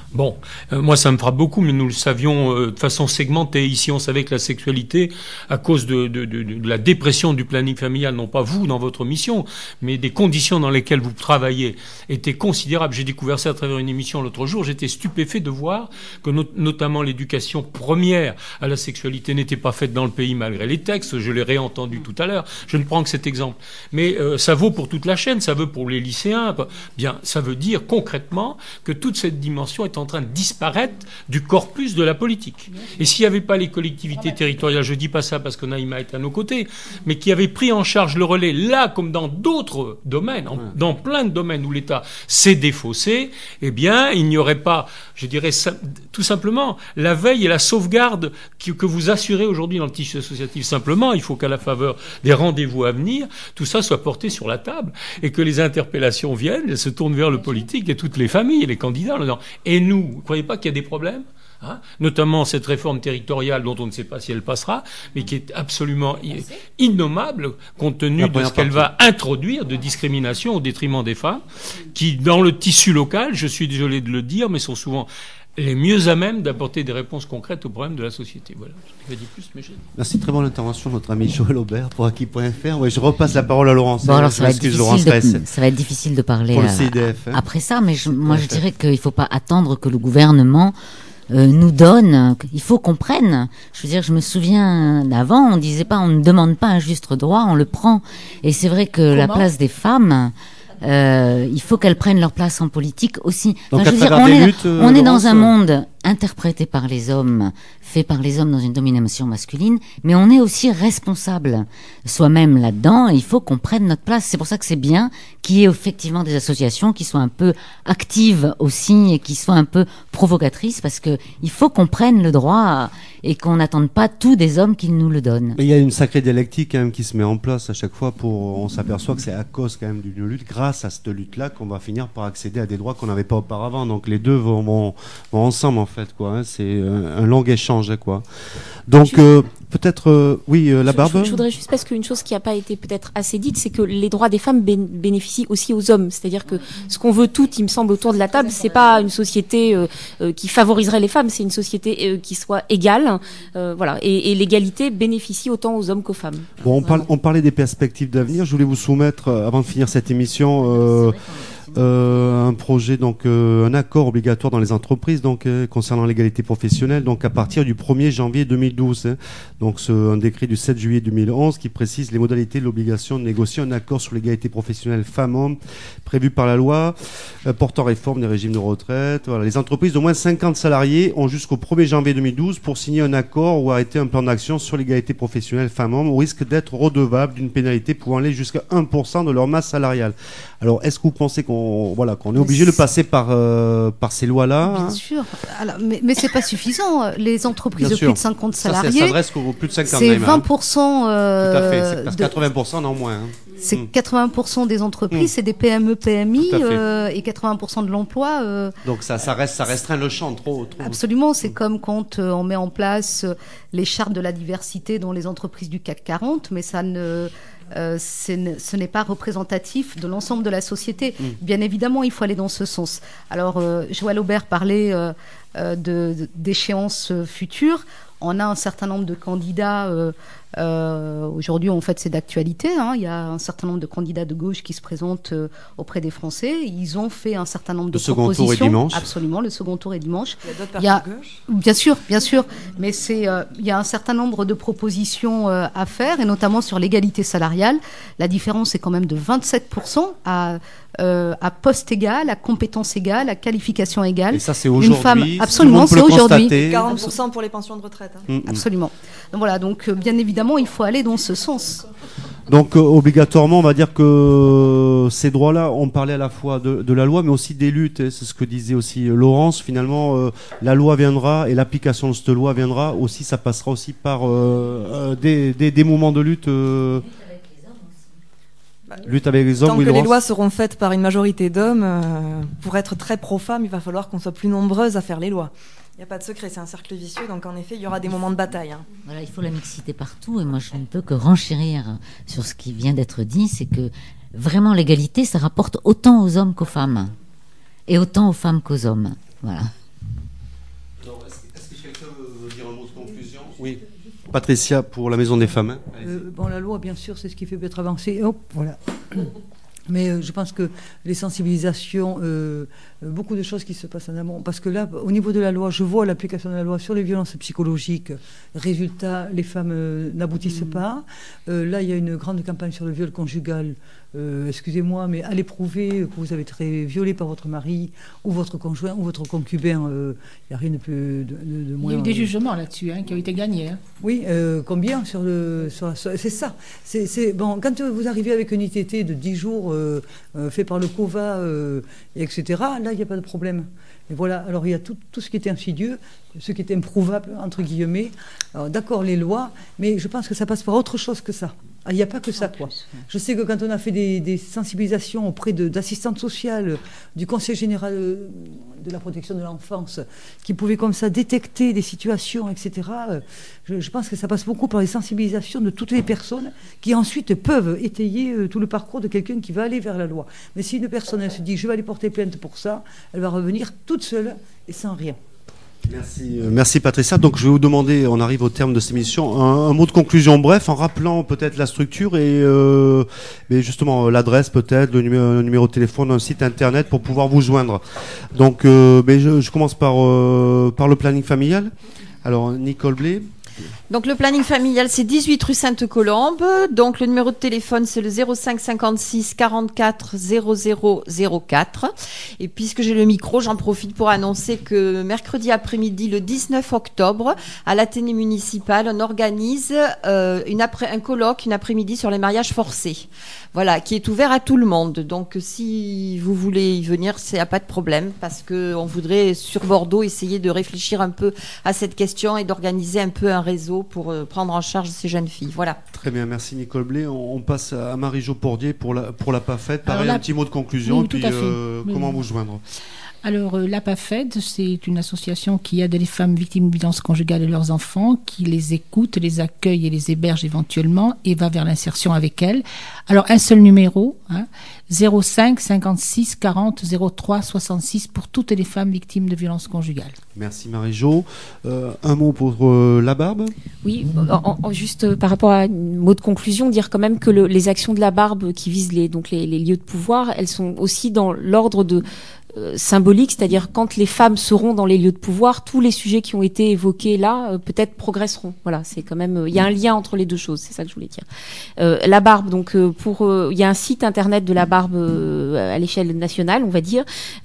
Bon, moi ça me frappe beaucoup, mais nous le savions de façon segmentée. Ici, on savait que la sexualité, à cause de la dépression du planning familial, non pas vous dans votre mission, mais des conditions dans lesquelles vous travaillez, était considérable. J'ai découvert ça à travers une émission l'autre jour. J'étais stupéfait de voir que notamment l'éducation première à la sexualité n'était pas faite dans le pays malgré les textes. Je l'ai réentendu tout à l'heure. Je ne prends que cet exemple. Mais ça vaut pour toute la chaîne, ça vaut pour les lycéens. Bien, ça veut dire concrètement que toute cette dimension est en train de disparaître du corpus de la politique. Et s'il n'y avait pas les collectivités territoriales, je ne dis pas ça parce que Naïma est à nos côtés, mais qui avaient pris en charge le relais, là comme dans d'autres domaines, dans plein de domaines où l'État s'est défaussé, eh bien, il n'y aurait pas, je dirais tout simplement, la veille et la sauvegarde que vous assurez aujourd'hui dans le tissu associatif. Simplement, il faut qu'à la faveur des rendez-vous à venir, tout ça soit porté sur la table et que les interpellations viennent, elles se tournent vers le politique et toutes les familles et les candidats. Et nous, vous ne croyez pas qu'il y a des problèmes ? Notamment cette réforme territoriale dont on ne sait pas si elle passera, mais qui est absolument innommable compte tenu de ce qu'elle va introduire de discrimination au détriment des femmes, qui, dans le tissu local, je suis désolé de le dire, mais sont souvent les mieux à même d'apporter des réponses concrètes aux problèmes de la société. Voilà, je ne dis plus, mais j'ai... Merci, très bonne intervention, notre ami Joël Aubert pour Acquis.fr. Ouais, je repasse la parole à Laurence. Bon, alors ça va être difficile de parler pour le CIDF, après ça, mais moi je dirais qu'il ne faut pas attendre que le gouvernement nous donne, il faut qu'on prenne. Je veux dire, je me souviens d'avant, on disait pas, on ne demande pas un juste droit, on le prend. Et c'est vrai que la place des femmes, il faut qu'elles prennent leur place en politique aussi. Donc, je veux dire, on est dans un monde interprété par les hommes, fait par les hommes dans une domination masculine, mais on est aussi responsable soi-même là-dedans, et il faut qu'on prenne notre place. C'est pour ça que c'est bien qu'il y ait effectivement des associations qui soient un peu actives aussi et qui soient un peu provocatrices, parce que il faut qu'on prenne le droit et qu'on n'attende pas tout des hommes qu'ils nous le donnent. Mais il y a une sacrée dialectique quand même qui se met en place à chaque fois on s'aperçoit que c'est à cause quand même d'une lutte, grâce à cette lutte-là, qu'on va finir par accéder à des droits qu'on n'avait pas auparavant. Donc les deux vont ensemble en fait, quoi. Hein. C'est un long échange, quoi. Donc peut-être, la Barbe. Je voudrais juste, parce qu'une chose qui n'a pas été peut-être assez dite, c'est que les droits des femmes bénéficient aussi aux hommes. C'est-à-dire que ce qu'on veut toutes, il me semble, autour de la table, c'est pas une société qui favoriserait les femmes, c'est une société qui soit égale, voilà. Et l'égalité bénéficie autant aux hommes qu'aux femmes. Bon, on parlait des perspectives d'avenir. Je voulais vous soumettre, avant de finir cette émission, un projet, donc un accord obligatoire dans les entreprises, donc concernant l'égalité professionnelle, donc à partir du 1er janvier 2012. Hein. Donc un décret du 7 juillet 2011 qui précise les modalités de l'obligation de négocier un accord sur l'égalité professionnelle femmes-hommes prévu par la loi portant réforme des régimes de retraite. Voilà. Les entreprises d'au moins 50 salariés ont jusqu'au 1er janvier 2012 pour signer un accord ou arrêter un plan d'action sur l'égalité professionnelle femmes-hommes, au risque d'être redevables d'une pénalité pouvant aller jusqu'à 1% de leur masse salariale. Alors, est-ce que vous pensez qu'on est obligé de passer par ces lois-là? Bien sûr. Alors, mais c'est pas suffisant. Les entreprises de plus de 50 salariés, ça s'adresse aux plus de 50 c'est 20%. Tout à fait. C'est presque 80% non moins. Hein. C'est 80% des entreprises, c'est des PME, PMI, et 80% de l'emploi. Donc ça restreint le champ trop. Absolument. C'est comme quand on met en place les chartes de la diversité dans les entreprises du CAC 40, mais ça ce n'est pas représentatif de l'ensemble de la société. Bien évidemment, il faut aller dans ce sens. Alors, Joël Aubert parlait d'échéances futures. On a un certain nombre de candidats. Aujourd'hui, en fait, c'est d'actualité. Hein. Il y a un certain nombre de candidats de gauche qui se présentent auprès des Français. Ils ont fait un certain nombre de propositions. Le second tour est dimanche. Absolument, le second tour est dimanche. Il y a d'autres partis de gauche. Bien sûr. Mais il y a un certain nombre de propositions à faire, et notamment sur l'égalité salariale. La différence est quand même de 27% à poste égal, à compétence égale, à qualification égale. Et ça, c'est aujourd'hui. Une femme, absolument, c'est aujourd'hui. 40% pour les pensions de retraite. Hein. Absolument. Donc voilà, donc bien évidemment, il faut aller dans ce sens. Donc obligatoirement, on va dire que ces droits-là, on parlait à la fois de la loi, mais aussi des luttes. C'est ce que disait aussi Laurence. Finalement, la loi viendra et l'application de cette loi viendra aussi. Ça passera aussi par des mouvements de lutte. Lutte avec les hommes. Tant que les lois seront faites par une majorité d'hommes, pour être très pro-femmes, il va falloir qu'on soit plus nombreuses à faire les lois. Il n'y a pas de secret, c'est un cercle vicieux, donc en effet, il y aura des moments de bataille. Hein. Voilà, il faut la mixité partout, et moi je ne peux que renchérir sur ce qui vient d'être dit, c'est que vraiment l'égalité, ça rapporte autant aux hommes qu'aux femmes, et autant aux femmes qu'aux hommes. Voilà. Oui. Patricia, pour la Maison des Femmes. La loi, bien sûr, c'est ce qui fait être avancé. Hop, voilà. Mais je pense que les sensibilisations, beaucoup de choses qui se passent en amont. Parce que là, au niveau de la loi, je vois l'application de la loi sur les violences psychologiques. Résultat, les femmes n'aboutissent pas. Là, il y a une grande campagne sur le viol conjugal. Excusez-moi, mais allez prouver que vous avez été violé par votre mari ou votre conjoint ou votre concubin. Il n'y a rien de plus de moins. Il y a eu des jugements là-dessus qui ont été gagnés. Oui, combien c'est ça. Bon, quand vous arrivez avec une ITT de 10 jours fait par le COVA, etc., là, il n'y a pas de problème. Et voilà, alors il y a tout ce qui est insidieux, ce qui est improuvable, entre guillemets. Alors, d'accord, les lois, mais je pense que ça passe par autre chose que ça. Il n'y a pas que ça, quoi. Je sais que quand on a fait des sensibilisations auprès d'assistantes sociales, du Conseil général de la protection de l'enfance, qui pouvaient comme ça détecter des situations, etc., je pense que ça passe beaucoup par les sensibilisations de toutes les personnes qui ensuite peuvent étayer tout le parcours de quelqu'un qui va aller vers la loi. Mais si une personne elle se dit « je vais aller porter plainte pour ça », elle va revenir toute seule et sans rien. Merci Patricia. Donc je vais vous demander, on arrive au terme de cette émission, un mot de conclusion bref, en rappelant peut-être la structure et justement l'adresse peut-être, le numéro de téléphone, un site internet pour pouvoir vous joindre. Donc je commence par le planning familial. Alors Nicole Blé. Donc le planning familial, c'est 18 rue Sainte-Colombe. Donc le numéro de téléphone, c'est le 05 56 44 00 04. Et puisque j'ai le micro, j'en profite pour annoncer que mercredi après-midi, le 19 octobre, à l'Athénée municipal, on organise un colloque, une après-midi sur les mariages forcés. Voilà, qui est ouvert à tout le monde. Donc si vous voulez y venir, il n'y a pas de problème, parce qu'on voudrait sur Bordeaux essayer de réfléchir un peu à cette question et d'organiser un peu un réseau pour prendre en charge ces jeunes filles. Voilà. Très bien, merci Nicole Blé. On passe à Marie-Jo Pordier pour la PAFED. Pareil, un petit mot de conclusion, oui, puis comment vous joindre? Alors, la PAFED, c'est une association qui aide les femmes victimes de violences conjugales et leurs enfants, qui les écoute, les accueille et les héberge éventuellement et va vers l'insertion avec elles. Alors, un seul numéro, 05 56 40 03 66 pour toutes les femmes victimes de violences conjugales. Merci Marie-Jo. Un mot pour la Barbe? Oui, juste par rapport à un mot de conclusion, dire quand même que les actions de la Barbe qui visent les lieux de pouvoir, elles sont aussi dans l'ordre de symbolique, c'est-à-dire quand les femmes seront dans les lieux de pouvoir, tous les sujets qui ont été évoqués là peut-être progresseront. Voilà, c'est quand même il y a un lien entre les deux choses, c'est ça que je voulais dire. La Barbe, donc il y a un site internet de la Barbe à l'échelle nationale, on va dire,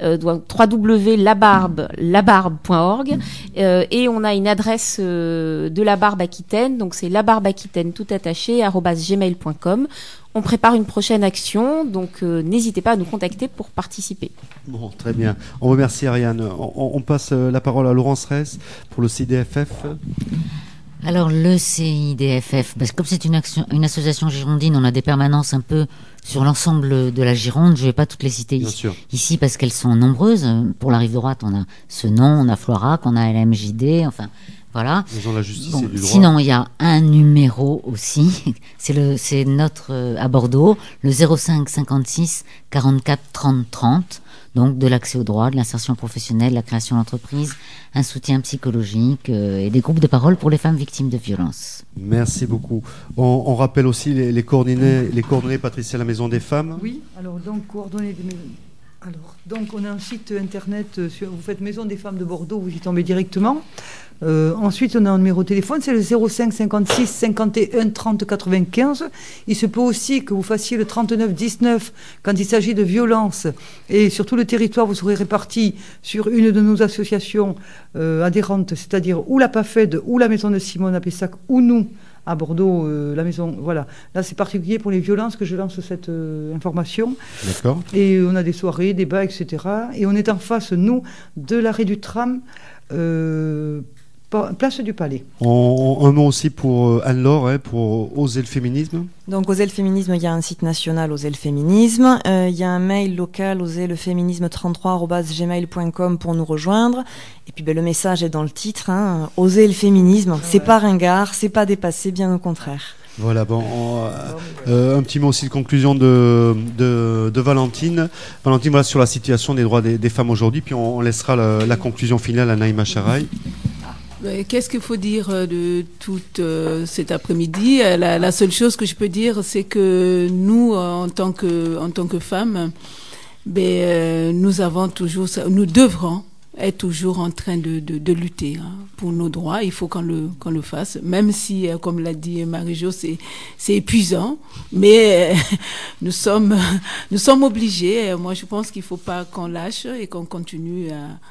www.labarbe.org et on a une adresse de la Barbe Aquitaine, donc c'est labarbeaquitaine tout attaché @gmail.com. On prépare une prochaine action, donc n'hésitez pas à nous contacter pour participer. Bon, très bien. On remercie Ariane. On passe la parole à Laurence Ress pour le CIDFF. Alors le CIDFF, parce que comme c'est une association girondine, on a des permanences un peu sur l'ensemble de la Gironde. Je ne vais pas toutes les citer ici parce qu'elles sont nombreuses. Pour la rive droite, on a Senon, on a Florac, on a LMJD, enfin... Voilà. La justice et du droit. Sinon, il y a un numéro aussi, c'est notre à Bordeaux, le 05 56 44 30 30, donc de l'accès au droit, de l'insertion professionnelle, la création d'entreprise, un soutien psychologique et des groupes de parole pour les femmes victimes de violences. Merci beaucoup. On rappelle aussi les coordonnées, Patricia, la Maison des Femmes. Oui, alors donc coordonnées des maisons. Donc on a un site internet, vous faites Maison des Femmes de Bordeaux, vous y tombez directement. Ensuite, on a un numéro de téléphone, c'est le 05 56 51 30 95. Il se peut aussi que vous fassiez le 39 19 quand il s'agit de violences. Et sur tout le territoire, vous serez répartis sur une de nos associations adhérentes, c'est-à-dire ou la PAFED, ou la Maison de Simone à Pessac, ou nous, à Bordeaux, la maison, voilà. Là, c'est particulier pour les violences que je lance cette information. D'accord. Et on a des soirées, débats, etc. Et on est en face, nous, de l'arrêt du tram, place du Palais. Un mot aussi pour Anne-Laure, pour Oser le féminisme. Donc, Oser le féminisme, il y a un site national, Oser le féminisme. Il y a un mail local, oserleféminisme33@gmail.com pour nous rejoindre. Et puis, le message est dans le titre, Oser le féminisme. C'est pas ringard, c'est pas dépassé, bien au contraire. Voilà, un petit mot aussi de conclusion de Valentine. Valentine, voilà, sur la situation des droits des femmes aujourd'hui, puis on laissera la conclusion finale à Naïma Charaï. Qu'est-ce qu'il faut dire de tout cet après-midi? La seule chose que je peux dire, c'est que nous, en tant que femmes, nous devrons être toujours en train de lutter pour nos droits. Il faut qu'on le fasse, même si, comme l'a dit Marie-Jo, c'est épuisant, mais nous sommes obligés. Moi, je pense qu'il faut pas qu'on lâche et qu'on continue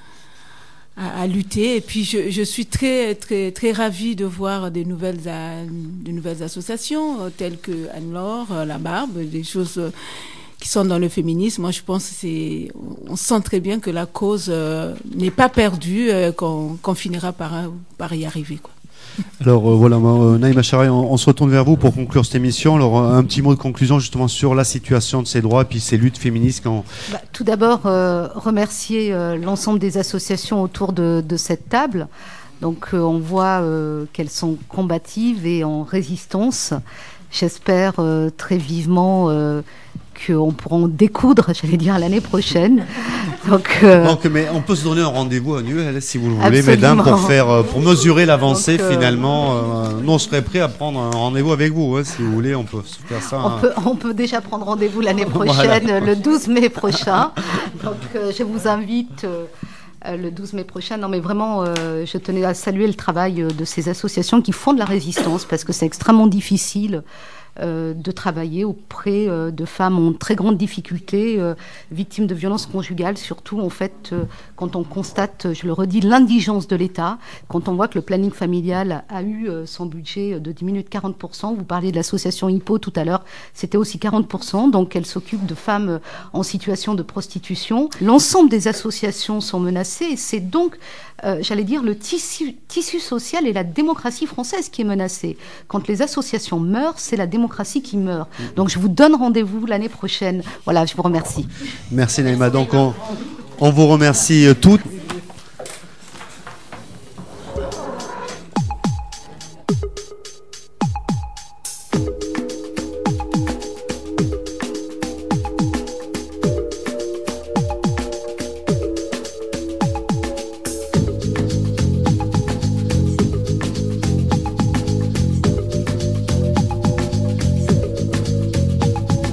à lutter. Et puis je suis très très très ravie de voir de nouvelles associations telles que Anne-Laure, La Barbe, des choses qui sont dans le féminisme. Moi, je pense on sent très bien que la cause n'est pas perdue, qu'on finira par y arriver, quoi. Alors voilà, Naïma Charaï, on se retourne vers vous pour conclure cette émission. Alors un petit mot de conclusion justement sur la situation de ces droits et puis ces luttes féministes. Tout d'abord, remercier l'ensemble des associations autour de cette table. Donc on voit qu'elles sont combatives et en résistance. J'espère très vivement qu'on pourra en découdre, j'allais dire, l'année prochaine. Donc, mais on peut se donner un rendez-vous annuel, si vous le voulez, mesdames, pour mesurer l'avancée. Finalement, nous, on serait prêts à prendre un rendez-vous avec vous, si vous voulez. On peut faire ça. On peut déjà prendre rendez-vous l'année prochaine, le 12 mai prochain. Donc, je vous invite le 12 mai prochain. Non, mais vraiment, je tenais à saluer le travail de ces associations qui font de la résistance, parce que c'est extrêmement difficile de travailler auprès de femmes en très grande difficulté, victimes de violences conjugales, surtout en fait quand on constate, je le redis, l'indigence de l'État, quand on voit que le planning familial a eu son budget de diminuer de 40%. Vous parliez de l'association Hippo tout à l'heure, c'était aussi 40%, donc elle s'occupe de femmes en situation de prostitution. L'ensemble des associations sont menacées et c'est donc j'allais dire, le tissu social et la démocratie française qui est menacée. Quand les associations meurent, c'est la démocratie qui meurt. Donc je vous donne rendez-vous l'année prochaine. Voilà, je vous remercie. Merci Naïma. Donc on vous remercie toutes.